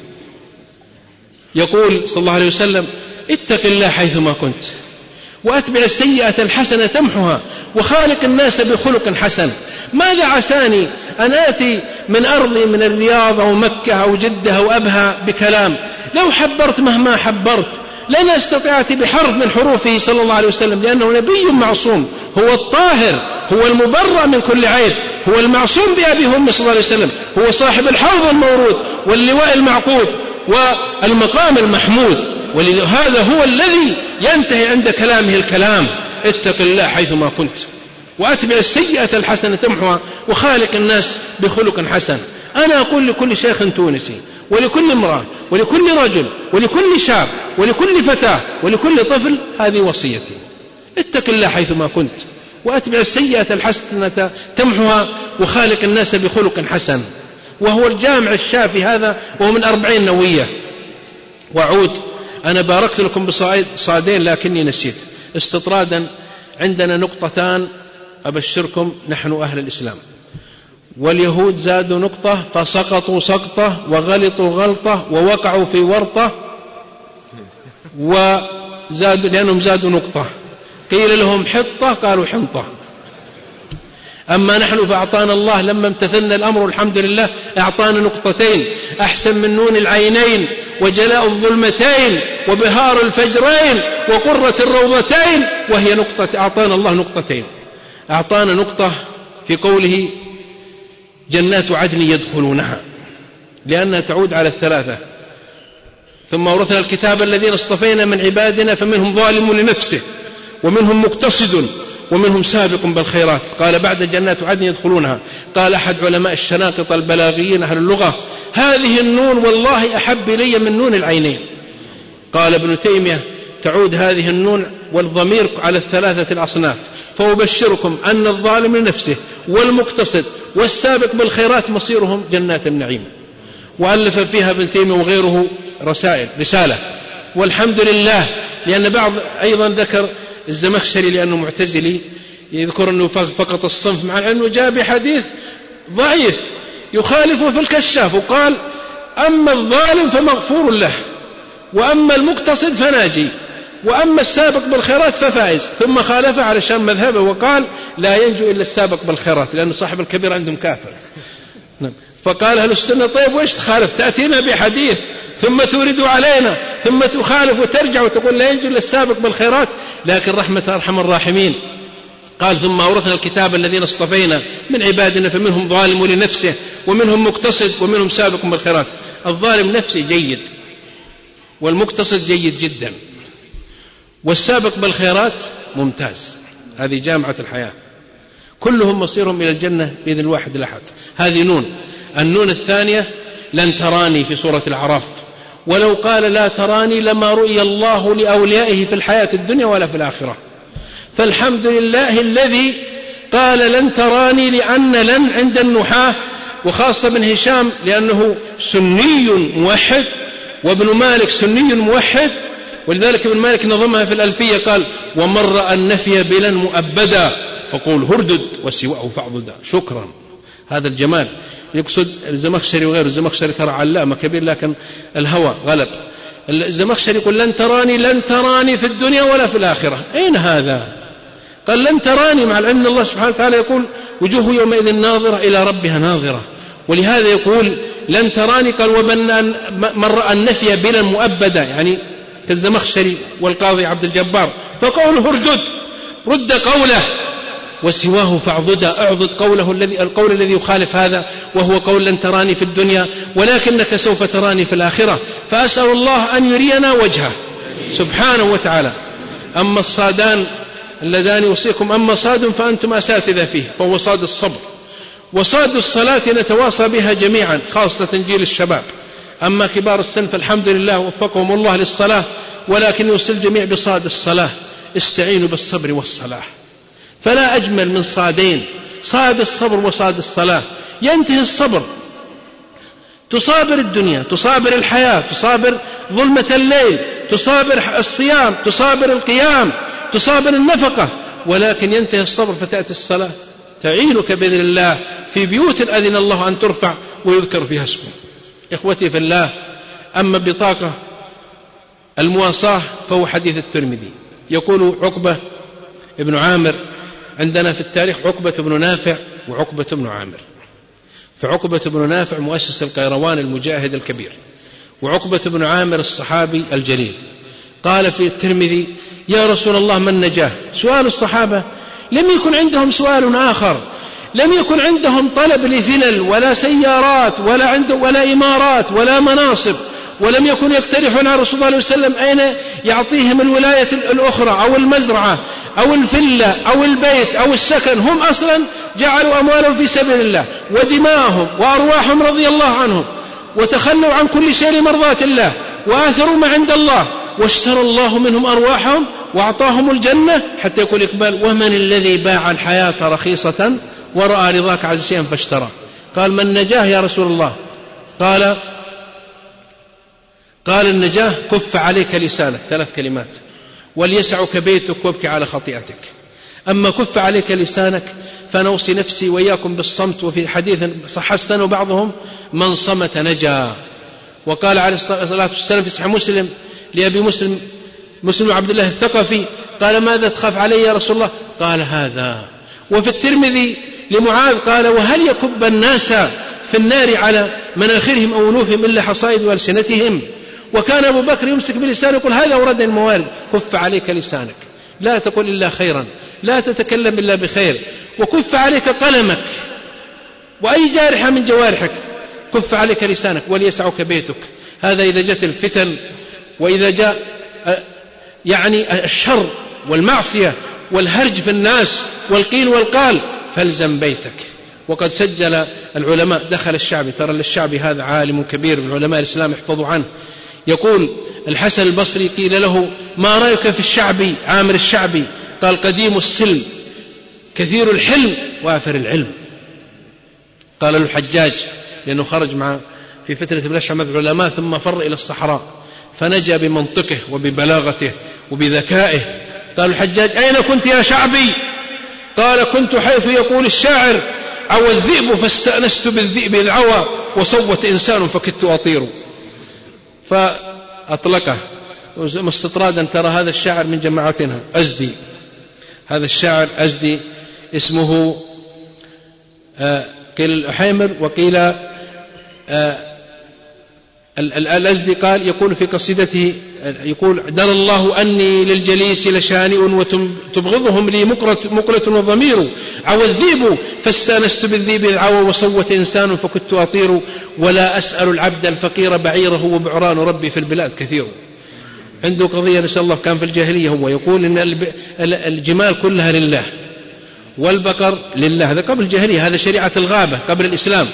يقول صلى الله عليه وسلم اتق الله حيثما كنت وأتبع السيئة الحسنة تمحها وخالق الناس بخلق حسن. ماذا عساني أن آتي من أرضي من الرياض أو مكة أو جدة أو أبها بكلام لو حبرت مهما حبرت لن استطيعت بحرف من حروفه صلى الله عليه وسلم، لأنه نبي معصوم، هو الطاهر، هو المبرأ من كل عيب، هو المعصوم بأبي هم صلى الله عليه وسلم، هو صاحب الحوض المورود واللواء المعقود والمقام المحمود. ولهذا هو الذي ينتهي عند كلامه الكلام اتق الله حيثما كنت وأتبع السيئة الحسنة تمحها وخالق الناس بخلق حسن. أنا أقول لكل شيخ تونسي ولكل امرأة ولكل رجل ولكل شاب ولكل فتاة ولكل طفل هذه وصيتي: اتق الله حيثما كنت وأتبع السيئة الحسنة تمحها وخالق الناس بخلق حسن. وهو الجامع الشافي هذا، وهو من أربعين نووية. وأعود، أنا باركت لكم بصادين لكني نسيت استطرادا. عندنا نقطتان أبشركم، نحن أهل الإسلام، واليهود زادوا نقطة فسقطوا سقطة وغلطوا غلطة ووقعوا في ورطة، وزادوا لأنهم زادوا نقطة. قيل لهم حطة قالوا حنطة. أما نحن فأعطانا الله لما امتثلنا الأمر الحمد لله أعطانا نقطتين أحسن من نون العينين وجلاء الظلمتين وبهار الفجرين وقرة الروضتين، وهي نقطة. أعطانا الله نقطتين، أعطانا نقطة في قوله جنات عدن يدخلونها، لأنها تعود على الثلاثة. ثم أورثنا الكتاب الذين اصطفينا من عبادنا فمنهم ظالم لنفسه ومنهم مقتصد ومنهم سابق بالخيرات. قال بعد جنات عدن يدخلونها، قال أحد علماء الشناقطة البلاغيين أهل اللغة هذه النون والله أحب إلي من نون العينين. قال ابن تيمية تعود هذه النون والضمير على الثلاثة الأصناف، فأبشركم أن الظالم لنفسه والمقتصد والسابق بالخيرات مصيرهم جنات النعيم. وألف فيها ابن تيمية وغيره رسائل رسالة، والحمد لله. لأن بعض أيضا ذكر الزمخشري لأنه معتزلي يذكر أنه فقط الصنف، مع أنه جاء بحديث ضعيف يخالفه في الكشاف وقال أما الظالم فمغفور له، وأما المقتصد فناجي، وأما السابق بالخيرات ففائز. ثم خالف على شان مذهبه وقال لا ينجو إلا السابق بالخيرات، لأن صاحب الكبير عندهم كافر. فقال أهل السنة طيب وإيش تخالف؟ تأتينا بحديث ثم تورد علينا ثم تخالف وترجع وتقول لا ينجو إلا السابق بالخيرات. لكن رحمة أرحم الراحمين قال ثم أورثنا الكتاب الذين اصطفينا من عبادنا فمنهم ظالم لنفسه ومنهم مقتصد ومنهم سابق بالخيرات. الظالم نفسه جيد، والمقتصد جيد جدا، والسابق بالخيرات ممتاز. هذه جامعة الحياة، كلهم مصيرهم إلى الجنة بإذن الواحد الأحد. هذه نون. النون الثانية لن تراني في سورة الأعراف، ولو قال لا تراني لما رؤي الله لأوليائه في الحياة الدنيا ولا في الآخرة. فالحمد لله الذي قال لن تراني، لأن لن عند النحاة وخاصة بن هشام لأنه سني موحد، وابن مالك سني موحد، ولذلك ابن مالك نظمها في الألفية قال ومن رأى النفي بلا مؤبدا فقول هردد وسواه فاعضدا. شكرا. هذا الجمال يقصد الزمخشري وغير الزمخشري ترى علامة كبير، لكن الهوى غلب. الزمخشري يقول لن تراني لن تراني في الدنيا ولا في الآخرة. أين هذا؟ قال لن تراني، مع العلم الله سبحانه وتعالى يقول وجوه يومئذ ناظرة إلى ربها ناظرة، ولهذا يقول لن تراني. قال ومن رأى النفي بلا مؤبدا، يعني كالزمخشري والقاضي عبد الجبار، فقوله اردد، رد قوله، وسواه فاعضدا، اعضد قوله الذي القول الذي يخالف هذا، وهو قول لن تراني في الدنيا ولكنك سوف تراني في الآخرة. فأسأل الله أن يرينا وجهه سبحانه وتعالى. أما الصادان اللذان يوصيكم، أما صاد فأنتم أساتذة فيه، فهو صاد الصبر، وصاد الصلاة نتواصى بها جميعا خاصة جيل الشباب. أما كبار السن فالحمد لله وفقهم الله للصلاة، ولكن يوصي الجميع بصاد الصلاة، استعينوا بالصبر والصلاة. فلا أجمل من صادين، صاد الصبر وصاد الصلاة. ينتهي الصبر، تصابر الدنيا، تصابر الحياة، تصابر ظلمة الليل، تصابر الصيام، تصابر القيام، تصابر النفقة، ولكن ينتهي الصبر فتأتي الصلاة تعينك بإذن الله في بيوت أذن الله أن ترفع ويذكر فيها اسمه. إخوتي في الله، أما بطاقة المواصاة فهو حديث الترمذي. يقول عقبة ابن عامر، عندنا في التاريخ عقبة بن نافع وعقبة بن عامر، فعقبة بن نافع مؤسس القيروان المجاهد الكبير، وعقبة بن عامر الصحابي الجليل. قال في الترمذي يا رسول الله من نجاه؟ سؤال الصحابة لم يكن عندهم سؤال آخر، لم يكن عندهم طلب لفلل ولا سيارات ولا عنده ولا إمارات ولا مناصب، ولم يكن يقترحون على رسول الله صلى الله عليه وسلم أين يعطيهم الولاية الأخرى أو المزرعة أو الفلة أو البيت أو السكن. هم أصلا جعلوا أموالهم في سبيل الله ودماءهم وأرواحهم رضي الله عنهم، وتخلوا عن كل شيء لمرضاة الله، وآثروا ما عند الله، واشترى الله منهم أرواحهم وأعطاهم الجنة. حتى يقول إقبال ومن الذي باع الحياة رخيصة ورأى رضاك عز شيئا فاشترى؟ قال من نجاه يا رسول الله؟ قال قال النجاة كف عليك لسانك، ثلاث كلمات، وليسعك بيتك وابكي على خطيئتك. أما كف عليك لسانك فنوصي نفسي وإياكم بالصمت. وفي حديث صححه بعضهم من صمت نجا. وقال عليه الصلاة والسلام في صحيح مسلم لأبي مسلم مسلم عبد الله الثقفي قال ماذا تخاف علي يا رسول الله؟ قال هذا. وفي الترمذي لمعاذ قال وهل يكب الناس في النار على مناخرهم أو أنوفهم إلا حصائد ألسنتهم. وكان أبو بكر يمسك بلسانه يقول هذا ورد الموارد، كف عليك لسانك، لا تقل إلا خيرا، لا تتكلم إلا بخير. وكف عليك قلمك وأي جارحة من جوارحك، كف عليك لسانك وليسعك بيتك. هذا إذا جاءت الفتن وإذا جاء يعني الشر والمعصية والهرج في الناس والقيل والقال فالزم بيتك. وقد سجل العلماء دخل الشعبي، ترى الشعبي هذا عالم كبير من علماء الإسلام احفظوا عنه، يقول الحسن البصري قيل له ما رأيك في الشعبي عامر الشعبي؟ قال قديم السلم كثير الحلم وافر العلم. قال له الحجاج لأنه خرج مع في فترة الأشعة مع العلماء ثم فر إلى الصحراء فنجا بمنطقه وببلاغته وبذكائه. قال الحجاج أين كنت يا شعبي؟ قال كنت حيث يقول الشاعر عوى الذئب فاستأنست بالذئب إذ عوى وصوت إنسان فكدت أطير. فأطلقه مستطرادا. ترى هذا الشاعر من جماعتنا أزدي، هذا الشاعر أزدي اسمه آه قيل الأحيمر وقيل آه الأزدي. قال يقول في قصيدته يقول دل الله أني للجليس لشانئ وتبغضهم لي مقلة وضمير عوى الذيب فاستانست بالذيب إذ عوى وصوت إنسان فكنت أطير ولا أسأل العبد الفقير بعيره وبعران ربي في البلاد كثير. عنده قضية نسأل الله كان في الجاهلية هو يقول إن الجمال كلها لله والبقر لله، هذا قبل الجاهلية، هذا شريعة الغابة قبل الإسلام.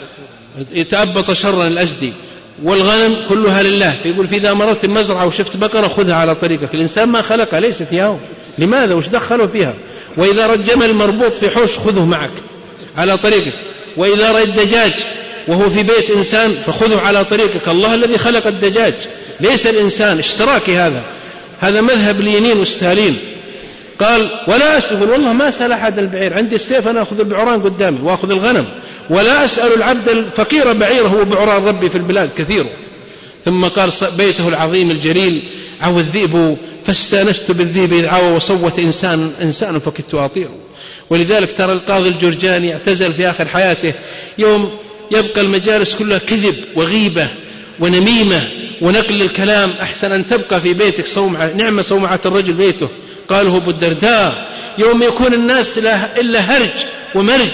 يتأبط شرا الأزدي والغنم كلها لله، فيقول في إذا مررت المزرعة وشفت بقرة خذها على طريقك، الإنسان ما خلقها ليست ياهم، لماذا وش دخلوا فيها؟ وإذا رأيت جمل مربوط في حوش خذه معك على طريقك، وإذا رأيت دجاج وهو في بيت إنسان فخذه على طريقك، الله الذي خلق الدجاج ليس الإنسان، اشتراكي هذا هذا مذهب لينين وستالين. قال ولا أسأل والله ما أسأل أحد البعير، عندي السيف أنا أخذ البعران قدامي وأخذ الغنم، ولا أسأل العبد الفقير بعيره وبعران ربي في البلاد كثير. ثم قال بيته العظيم الجليل عوى الذئب فاستانست بالذئب إذ عوى وصوت إنسان إنسان فكدت أطير. ولذلك ترى القاضي الجرجاني اعتزل في آخر حياته يوم يبقى المجالس كلها كذب وغيبة ونميمة ونقل الكلام، أحسن أن تبقى في بيتك صومعة، نعمة صومعة الرجل بيته. قاله أبو الدرداء يوم يكون الناس لا إلا هرج ومرج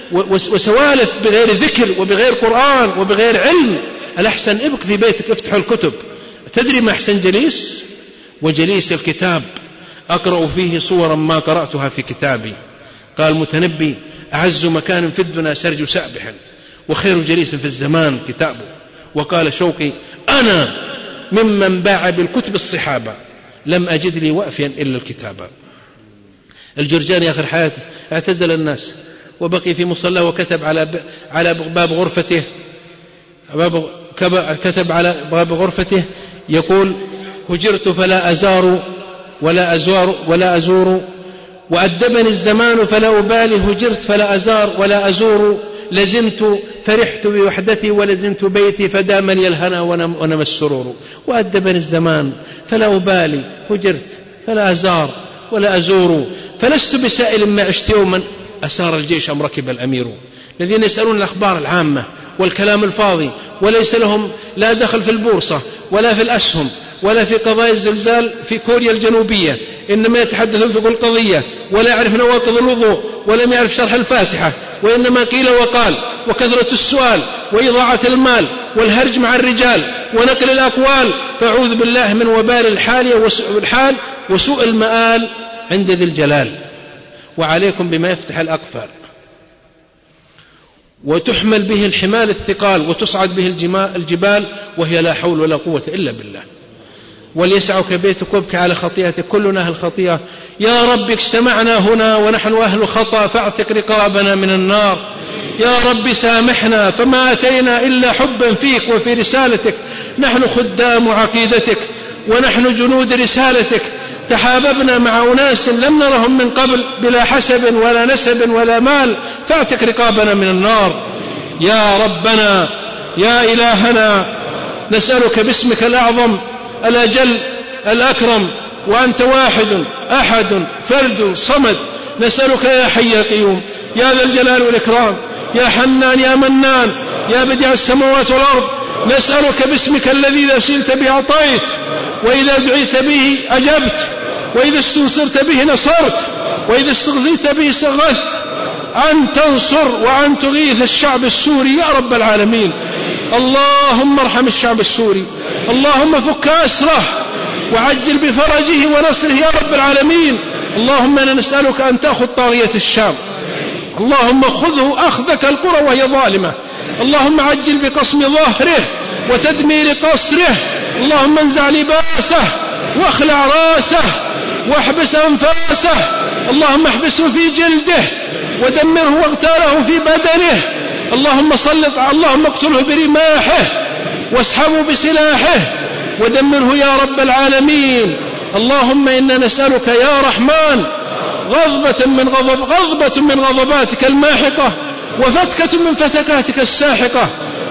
وسوالف بغير ذكر وبغير قرآن وبغير علم، الأحسن ابق في بيتك افتح الكتب. تدري ما أحسن جليس؟ وجليس الكتاب أقرأ فيه صورا ما قرأتها في كتابي. قال متنبي أعز مكان في الدنيا سرج سابحا وخير جليس في الزمان كتابه. وقال شوقي أنا ممن باع بالكتب الصحابة لم أجد لي وأفيا إلا الكتابة. الجرجاني آخر حياته اعتزل الناس وبقي في مصلى وكتب على على باب غرفته باب كتب على باب غرفته يقول هجرت فلا أزار ولا أزور ولا أزور وأدبني الزمان فلا أبالي هجرت فلا أزار ولا أزور لزمت فرحت بوحدتي ولزمت بيتي فدامني الهنا ونمى السرور. وأدبني الزمان فلا أبالي هجرت فلا أزار ولا أزور فلست بسائل ما عشت يوما أسار الجيش أم ركب الأمير. الذين يسألون الأخبار العامة والكلام الفاضي وليس لهم لا دخل في البورصة ولا في الأسهم ولا في قضايا الزلزال في كوريا الجنوبية، إنما يتحدثون في كل قضية ولا يعرف نواقض الوضوء ولم يعرف شرح الفاتحة، وإنما قيل وقال وكثرة السؤال وإضاعة المال والهرج مع الرجال ونقل الأقوال، فأعوذ بالله من وبال الحال وسوء الحال وسوء المآل عند ذي الجلال. وعليكم بما يفتح الأقفال وتحمل به الحمال الثقال وتصعد به الجبال وهي لا حول ولا قوة إلا بالله. وليسعك بيتك وابكي على خطيئتك، كلنا أهل خطيئة. يا رب اجتمعنا هنا ونحن أهل خطأ فاعتق رقابنا من النار. يا رب سامحنا فما أتينا إلا حبا فيك وفي رسالتك، نحن خدام عقيدتك ونحن جنود رسالتك، تحاببنا مع أناس لم نرهم من قبل بلا حسب ولا نسب ولا مال، فاعتق رقابنا من النار. يا ربنا يا إلهنا نسألك باسمك الأعظم الأجل الأكرم، وأنت واحد أحد فرد صمد، نسألك يا حي يا قيوم يا ذا الجلال والإكرام يا حنان يا منان يا بديع السماوات والأرض، نسألك باسمك الذي إذا سئلت به أعطيت، وإذا دعيت به أجبت، وإذا استنصرت به نصرت، وإذا استغثيت به استغثت، أن تنصر وأن تغيث الشعب السوري يا رب العالمين. اللهم ارحم الشعب السوري، اللهم فك أسره وعجل بفرجه ونصره يا رب العالمين. اللهم أنا نسألك أن تأخذ طاغية الشام، اللهم خذه أخذك القرى وهي ظالمة، اللهم عجل بقصم ظهره وتدمير قصره، اللهم انزع لباسه واخلع راسه واحبس أنفاسه، اللهم احبسه في جلده ودمره واغتاله في بدنه، اللهم سلط اللهم اقتله برماحه واسحبه بسلاحه ودمره يا رب العالمين. اللهم إنا نسألك يا رحمن غضبة من غضب غضبة من غضباتك الماحقة وفتكة من فتكاتك الساحقة.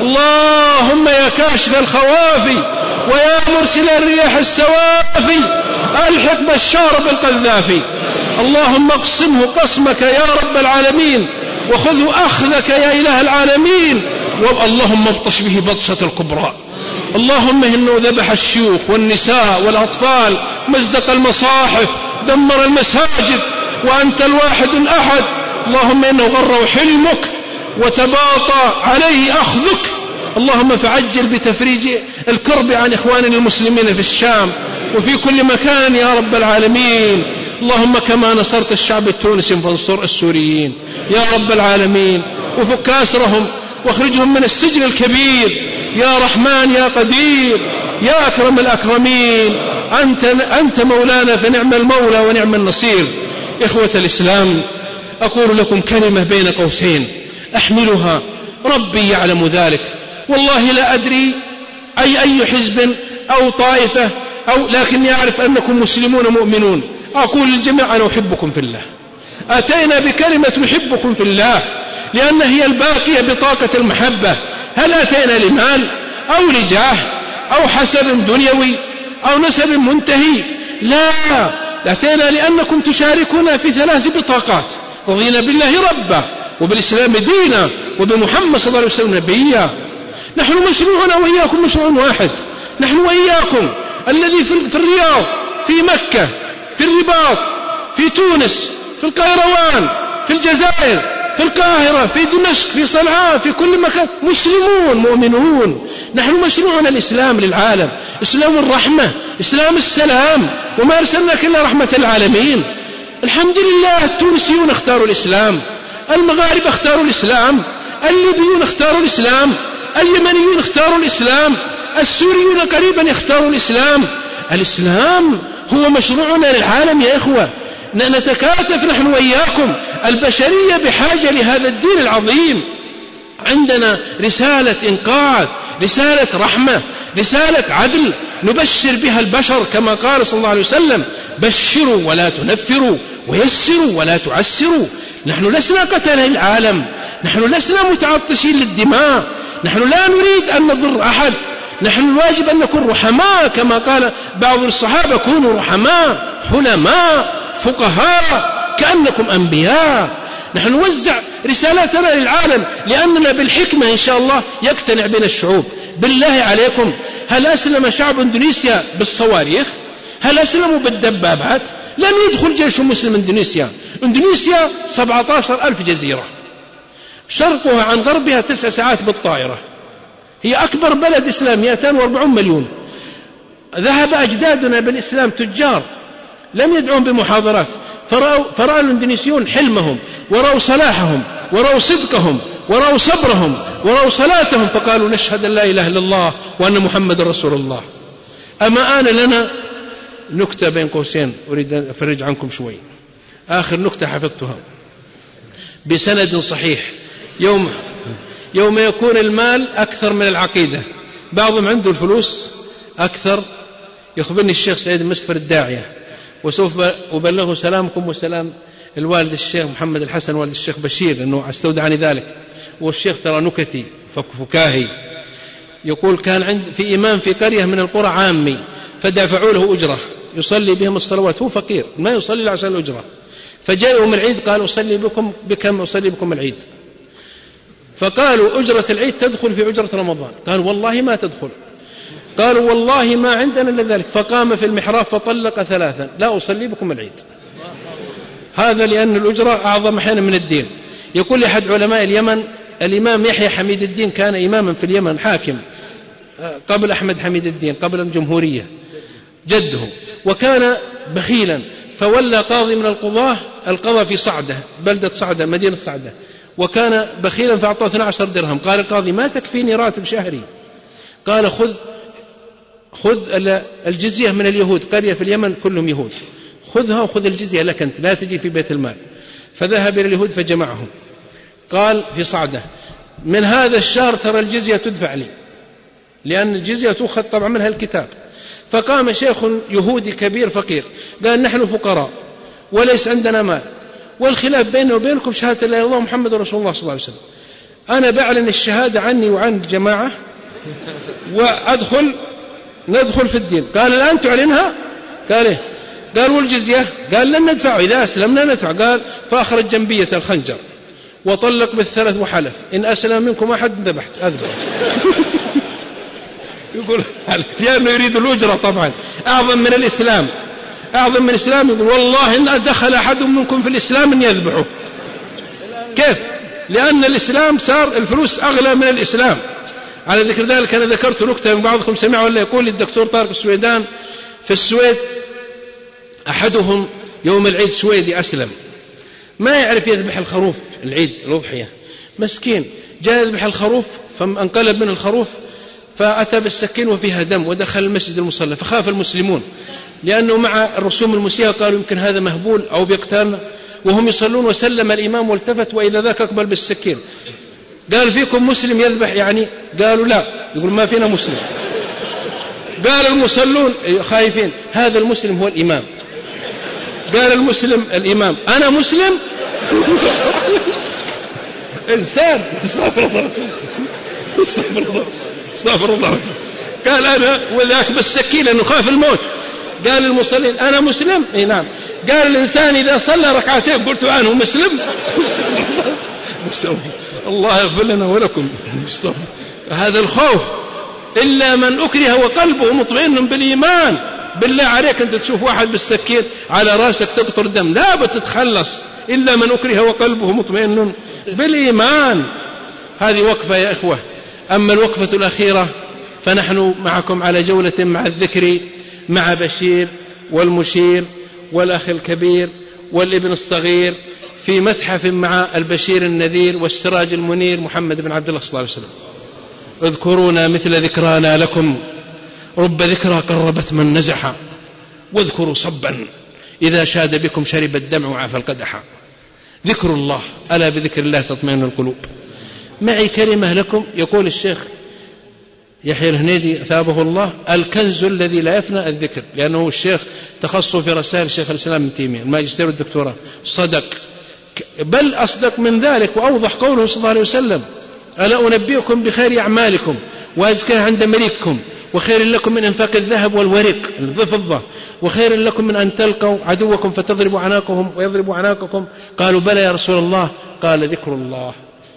اللهم يا كاشف الخوافي ويا مرسل الرياح السوافي ألحق بشار بالقذافي، اللهم اقسمه قسمك يا رب العالمين وخذه أخذك يا إله العالمين، اللهم ابطش به بطشة الكبرى. اللهم إنه ذبح الشيوخ والنساء والأطفال، مزق المصاحف، دمر المساجد، وأنت الواحد الأحد. اللهم إنه غره حلمك وتباطى عليه أخذك، اللهم فعجل بتفريج الكرب عن إخواننا المسلمين في الشام وفي كل مكان يا رب العالمين. اللهم كما نصرت الشعب التونسي فانصر السوريين يا رب العالمين، وفك أسرهم واخرجهم من السجن الكبير يا رحمن يا قدير يا أكرم الأكرمين. أنت, أنت مولانا فنعم المولى ونعم النصير. إخوة الإسلام، أقول لكم كلمة بين قوسين أحملها، ربي يعلم ذلك، والله لا أدري أي أي حزب أو طائفة أو لكني أعرف أنكم مسلمون مؤمنون. أقول للجميع أنا أحبكم في الله، أتينا بكلمة نحبكم في الله لأن هي الباقية بطاقة المحبة. هل أتينا لمال أو لجاه أو حسب دنيوي أو نسب منتهي؟ لا، أتينا لأنكم تشاركونا في ثلاث بطاقات: رضينا بالله ربا وبالإسلام دينا وبمحمد صلى الله عليه وسلم نبيا. نحن مشروعنا وإياكم مشروع واحد، نحن وإياكم الذي في الرياض، في مكة، في الرباط، في تونس، في القيروان، في الجزائر، في القاهرة، في دمشق، في صنعاء، في كل مكان مسلمون مؤمنون. نحن مشروعنا الإسلام للعالم، إسلام الرحمة، إسلام السلام، وما أرسلناك إلا رحمة العالمين. الحمد لله التونسيون اختاروا الإسلام، المغاربة اختاروا الإسلام، الليبيون اختاروا الإسلام، اليمنيون اختاروا الإسلام، السوريون قريبا اختاروا الإسلام. الإسلام هو مشروعنا للعالم يا إخوة، نتكاتف نحن وإياكم، البشرية بحاجة لهذا الدين العظيم. عندنا رسالة إنقاذ، رسالة رحمة، رسالة عدل نبشر بها البشر كما قال صلى الله عليه وسلم: بشروا ولا تنفروا ويسروا ولا تعسروا. نحن لسنا قتلة العالم، نحن لسنا متعطشين للدماء، نحن لا نريد أن نضر أحد، نحن الواجب أن نكون رحماء كما قال بعض الصحابة: كونوا رحماء حلماء فقهاء كأنكم أنبياء. نحن نوزع رسالتنا للعالم لأننا بالحكمة إن شاء الله يقتنع بنا الشعوب. بالله عليكم، هل أسلم شعب إندونيسيا بالصواريخ؟ هل أسلموا بالدبابات؟ لم يدخل جيش مسلم إندونيسيا. إندونيسيا سبعة عشر ألف جزيرة، شرقها عن غربها تسع ساعات بالطائرة، هي أكبر بلد إسلام مئتين وأربعين مليون. ذهب أجدادنا بالإسلام تجار لم يدعون بمحاضرات، فرأوا, فرأوا الإندونيسيون حلمهم ورأوا صلاحهم ورأوا صدقهم ورأوا صبرهم ورأوا صلاتهم، فقالوا: نشهد أن لا إله إلا الله وأن محمد رسول الله. أما آن لنا نكتة بين قوسين أريد أن أفرج عنكم شوي. آخر نكتة حفظتها بسند صحيح. يوم يوم يكون المال أكثر من العقيدة، بعضهم عنده الفلوس أكثر. يخبرني الشيخ سعيد المسفر الداعية، وسوف أبلغه سلامكم وسلام الوالد الشيخ محمد الحسن والد الشيخ بشير، لأنه استودعني ذلك، والشيخ ترى نكتي فكاهي. يقول كان عند في إمام في قرية من القرى عامي، فدافعوا له أجرة يصلي بهم الصلوات، هو فقير ما يصلي عشان الأجرة، فجاء يوم العيد قال أصلي بكم بكم أصلي بكم العيد، فقالوا أجرة العيد تدخل في أجرة رمضان، قال والله ما تدخل، قالوا والله ما عندنا إلا ذلك، فقام في المحراب فطلق ثلاثا، لا أصلي بكم العيد. هذا لأن الأجرة أعظم أحيانا من الدين. يقول أحد علماء اليمن الإمام يحيى حميد الدين كان إماما في اليمن حاكم قبل أحمد حميد الدين قبل الجمهورية جده، وكان بخيلا، فولى قاضي من القضاة القضاء في صعدة بلدة صعدة مدينة صعدة، وكان بخيلا فأعطاه اثني عشر درهم. قال القاضي ما تكفيني راتب شهري، قال خذ خذ الجزية من اليهود، قرية في اليمن كلهم يهود، خذها وخذ الجزية لك أنت لا تجي في بيت المال. فذهب إلى اليهود فجمعهم، قال في صعدة من هذا الشهر ترى الجزية تدفع لي، لأن الجزية تأخذ طبعا منها الكتاب. فقام شيخ يهودي كبير فقير قال نحن فقراء وليس عندنا مال، والخلاف بيننا وبينكم شهادة لا إله إلا الله محمد رسول الله صلى الله عليه وسلم، أنا بعلن الشهادة عني وعن الجماعة وأدخل ندخل في الدين. قال الآن تعلنها؟ قال إيه؟ قال والجزية؟ قال لن ندفع، إذا أسلمنا ندفع. قال فأخرج جنبية الخنجر وطلق بالثلاث وحلف إن أسلم منكم أحد ذبحت أذبح. يقول لأنه يريد الأجرة طبعا أعظم من الإسلام، أعظم من الإسلام. يقول والله إن دخل أحد منكم في الإسلام أن يذبحه. كيف؟ لأن الإسلام صار الفلوس أغلى من الإسلام. على ذكر ذلك أنا ذكرت نكتة من بعضكم سمع ولا يقول الدكتور طارق السويدان في السويد، أحدهم يوم العيد سويدي أسلم ما يعرف يذبح الخروف العيد الأضحية، مسكين جاء يذبح الخروف فانقلب من الخروف فأتى بالسكين وفيها دم ودخل المسجد المصلى، فخاف المسلمون لأنه مع الرسوم المسيئة قالوا يمكن هذا مهبول أو بيقتلنا، وهم يصلون وسلم الإمام والتفت وإذا ذاك أقبل بالسكين. قال فيكم مسلم يذبح يعني؟ قالوا لا. يقول ما فينا مسلم. قال المصلون خايفين هذا المسلم هو الإمام. قال المسلم الإمام أنا مسلم. إنسان استغفر الله استغفر الله استغفر الله. قال أنا وذاك بالسكين لأنه خاف الموت. قال المصلين أنا مسلم؟ إيه نعم. قال الإنسان إذا صلى ركعتين قلت أنا مسلم. الله يغفر لنا ولكم. هذا الخوف إلا من أكره وقلبه مطمئن بالإيمان. بالله عليك أنت تشوف واحد بالسكين على رأسك تقطر دم لا بتتخلص إلا من أكره وقلبه مطمئن بالإيمان. هذه وقفة يا إخوة. أما الوقفة الأخيرة فنحن معكم على جولة مع الذكر مع بشير والمشير والأخ الكبير والابن الصغير في متحف مع البشير النذير والسراج المنير محمد بن عبد الله صلى الله عليه وسلم. اذكرونا مثل ذكرانا لكم، رب ذكرى قربت من نزح، واذكروا صبا إذا شاد بكم شرب الدمع وعاف القدح. ذكر الله ألا بذكر الله تطمئن القلوب. معي كلمة لكم. يقول الشيخ يحيى الهنيدي ثابه الله الكنز الذي لا يفنى الذكر، لأنه الشيخ تخصص في رسائل الشيخ الإسلام ابن تيمية الماجستير والدكتوراه. صدق، بل أصدق من ذلك وأوضح قوله صلى الله عليه وسلم ألا أنبئكم بخير أعمالكم وأزكاها عند مليككم وخير لكم من إنفاق الذهب والورق الفضة وخير لكم من أن تلقوا عدوكم فتضربوا عناقهم ويضربوا عناقكم. قالوا بلى يا رسول الله. قال ذكر الله.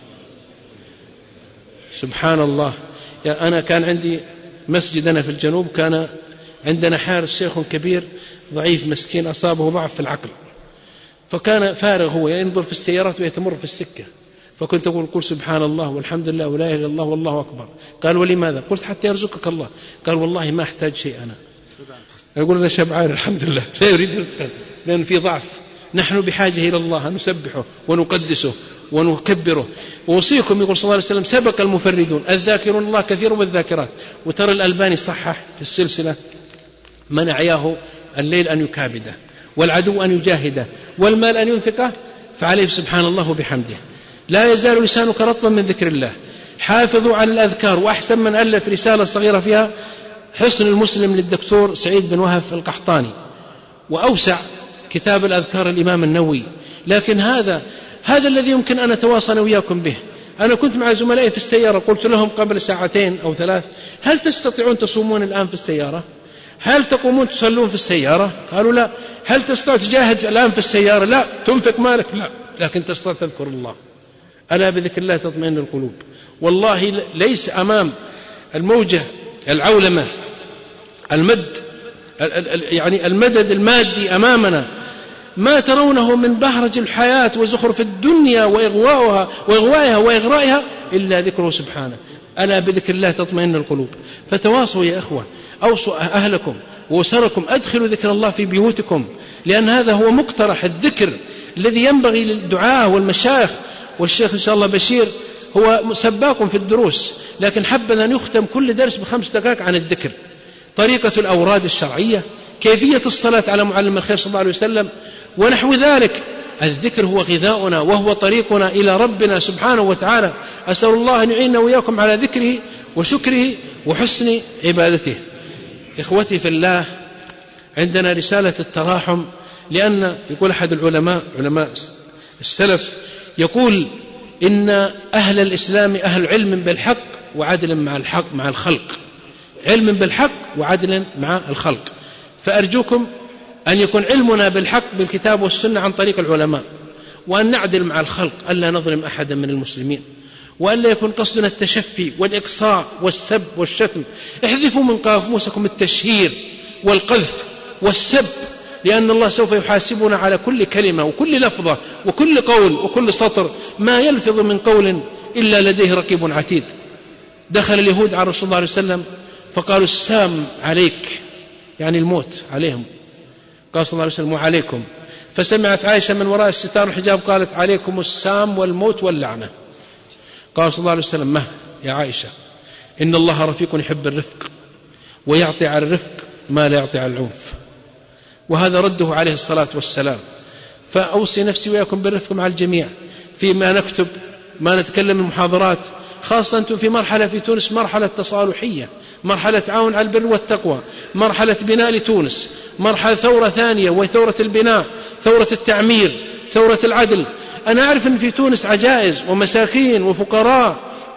سبحان الله. يا أنا كان عندي مسجد أنا في الجنوب، كان عندنا حارس شيخ كبير ضعيف مسكين أصابه ضعف في العقل، فكان فارغ هو ينظر في السيارات ويتمر في السكة، فكنت أقول قل سبحان الله والحمد لله ولا إله إلا الله والله أكبر. قال ولماذا؟ قلت حتى يرزقك الله. قال والله ما أحتاج شيء أنا. أقول أنا شبعان الحمد لله لا يريد رزقا لأن في ضعف. نحن بحاجة إلى الله أن نسبحه ونقدسه ونكبره. ووصيكم يقول صلى الله عليه وسلم سبق المفردون الذاكرون الله كثير والذاكرات. وترى الألباني صحح في السلسلة من أعياه الليل أن يكابده، والعدو أن يجاهده، والمال أن ينفقه، فعليه سبحان الله وبحمده. لا يزال لسانك رطبا من ذكر الله. حافظوا على الأذكار. وأحسن من ألف رسالة صغيرة فيها حصن المسلم للدكتور سعيد بن وهب القحطاني، وأوسع كتاب الأذكار الإمام النووي. لكن هذا هذا الذي يمكن أن أتواصل وياكم به. أنا كنت مع زملائي في السيارة، قلت لهم قبل ساعتين أو ثلاث: هل تستطيعون تصومون الآن في السيارة؟ هل تقومون تصلون في السيارة؟ قالوا لا. هل تستطيع تجاهد الآن في السيارة؟ لا. تنفق مالك؟ لا. لكن تستطيع تذكر الله. ألا بذكر الله تطمئن القلوب. والله ليس أمام الموجة العولمة المد يعني المدد المادي أمامنا ما ترونه من بهرج الحياة وزخرف الدنيا وإغواءها وإغوائها وإغرائها إلا ذكره سبحانه. ألا بذكر الله تطمئن القلوب. فتواصوا يا إخوة، أوصوا أهلكم وأسركم، أدخلوا ذكر الله في بيوتكم، لأن هذا هو مقترح الذكر الذي ينبغي للدعاة والمشايخ. والشيخ إن شاء الله بشير هو سباق في الدروس، لكن حبذا أن يختم كل درس بخمس دقائق عن الذكر، طريقة الأوراد الشرعية، كيفية الصلاة على معلم الخير صلى الله عليه وسلم ونحو ذلك. الذكر هو غذاؤنا وهو طريقنا إلى ربنا سبحانه وتعالى. أسأل الله أن يعيننا وإياكم على ذكره وشكره وحسن عبادته. إخوتي في الله، عندنا رسالة التراحم، لأن يقول أحد العلماء علماء السلف يقول إن أهل الإسلام أهل علم بالحق وعدل مع الحق مع الخلق، علم بالحق وعدل مع الخلق. فأرجوكم أن يكون علمنا بالحق بالكتاب والسنة عن طريق العلماء، وأن نعدل مع الخلق، ألا نظلم أحدا من المسلمين، وألا يكون قصدنا التشفي والإقصاء والسب والشتم. احذفوا من قاموسكم التشهير والقذف والسب، لأن الله سوف يحاسبنا على كل كلمة وكل لفظة وكل قول وكل سطر. ما يلفظ من قول إلا لديه رقيب عتيد. دخل اليهود على رسول الله عليه وسلم فقالوا: السام عليك، يعني الموت عليهم. قال صلى الله عليه وسلم: وعليكم. فسمعت عائشة من وراء الستار الحجاب قالت: عليكم السام والموت واللعنة. قال صلى الله عليه وسلم: ما يا عائشة، إن الله رفيق يحب الرفق، ويعطي على الرفق ما لا يعطي على العنف. وهذا رده عليه الصلاة والسلام. فأوصي نفسي وإياكم بالرفق مع الجميع فيما نكتب، ما نتكلم المحاضرات، خاصة أنتم في مرحلة في تونس مرحلة تصالحية، مرحلة تعاون على البر والتقوى، مرحلة بناء لتونس، مرحلة ثورة ثانية وهي ثورة البناء، ثورة التعمير، ثورة العدل. أنا أعرف أن في تونس عجائز ومساكين وفقراء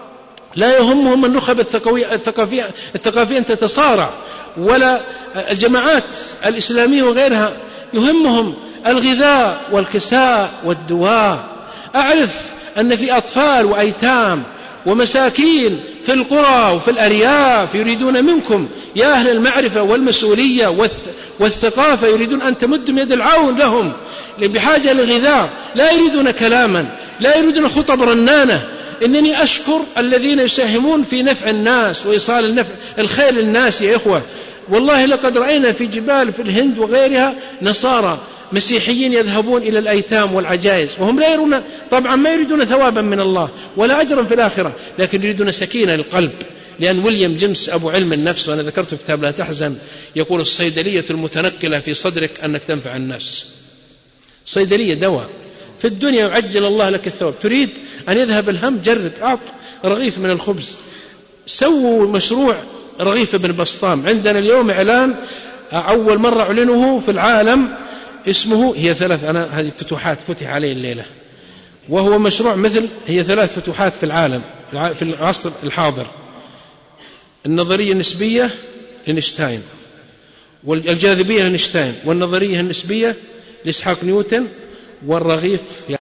لا يهمهم النخب الثقافية, الثقافية أن تتصارع، ولا الجماعات الإسلامية وغيرها يهمهم الغذاء والكساء والدواء. أعرف أن في أطفال وأيتام ومساكين في القرى وفي الأرياف يريدون منكم يا أهل المعرفة والمسؤولية والثقافة، يريدون أن تمدوا يد العون لهم بحاجة للغذاء، لا يريدون كلاما، لا يريدون خطب رنانة. إنني أشكر الذين يساهمون في نفع الناس وإيصال النفع الخير للناس يا إخوة. والله لقد رأينا في جبال في الهند وغيرها نصارى مسيحيين يذهبون إلى الأيتام والعجائز، وهم لا يرون، طبعا ما يريدون ثوابا من الله ولا أجرا في الآخرة، لكن يريدون سكينة للقلب. لأن ويليام جيمس أبو علم النفس، وأنا ذكرته في كتاب لا تحزن، يقول: الصيدلية المتنقلة في صدرك أنك تنفع الناس. صيدلية دواء في الدنيا يعجل الله لك الثواب. تريد أن يذهب الهم؟ جرب، أعط رغيف من الخبز. سووا مشروع رغيف ابن بسطام. عندنا اليوم إعلان أول مرة أعلنه في العالم، اسمه هي ثلاث أنا هذه فتوحات فتح عليه الليلة، وهو مشروع مثل هي ثلاث فتوحات في العالم في العصر الحاضر: النظرية النسبية لإينشتاين، والجاذبية لإينشتاين، والنظرية النسبية لإسحاق نيوتن، والرغيف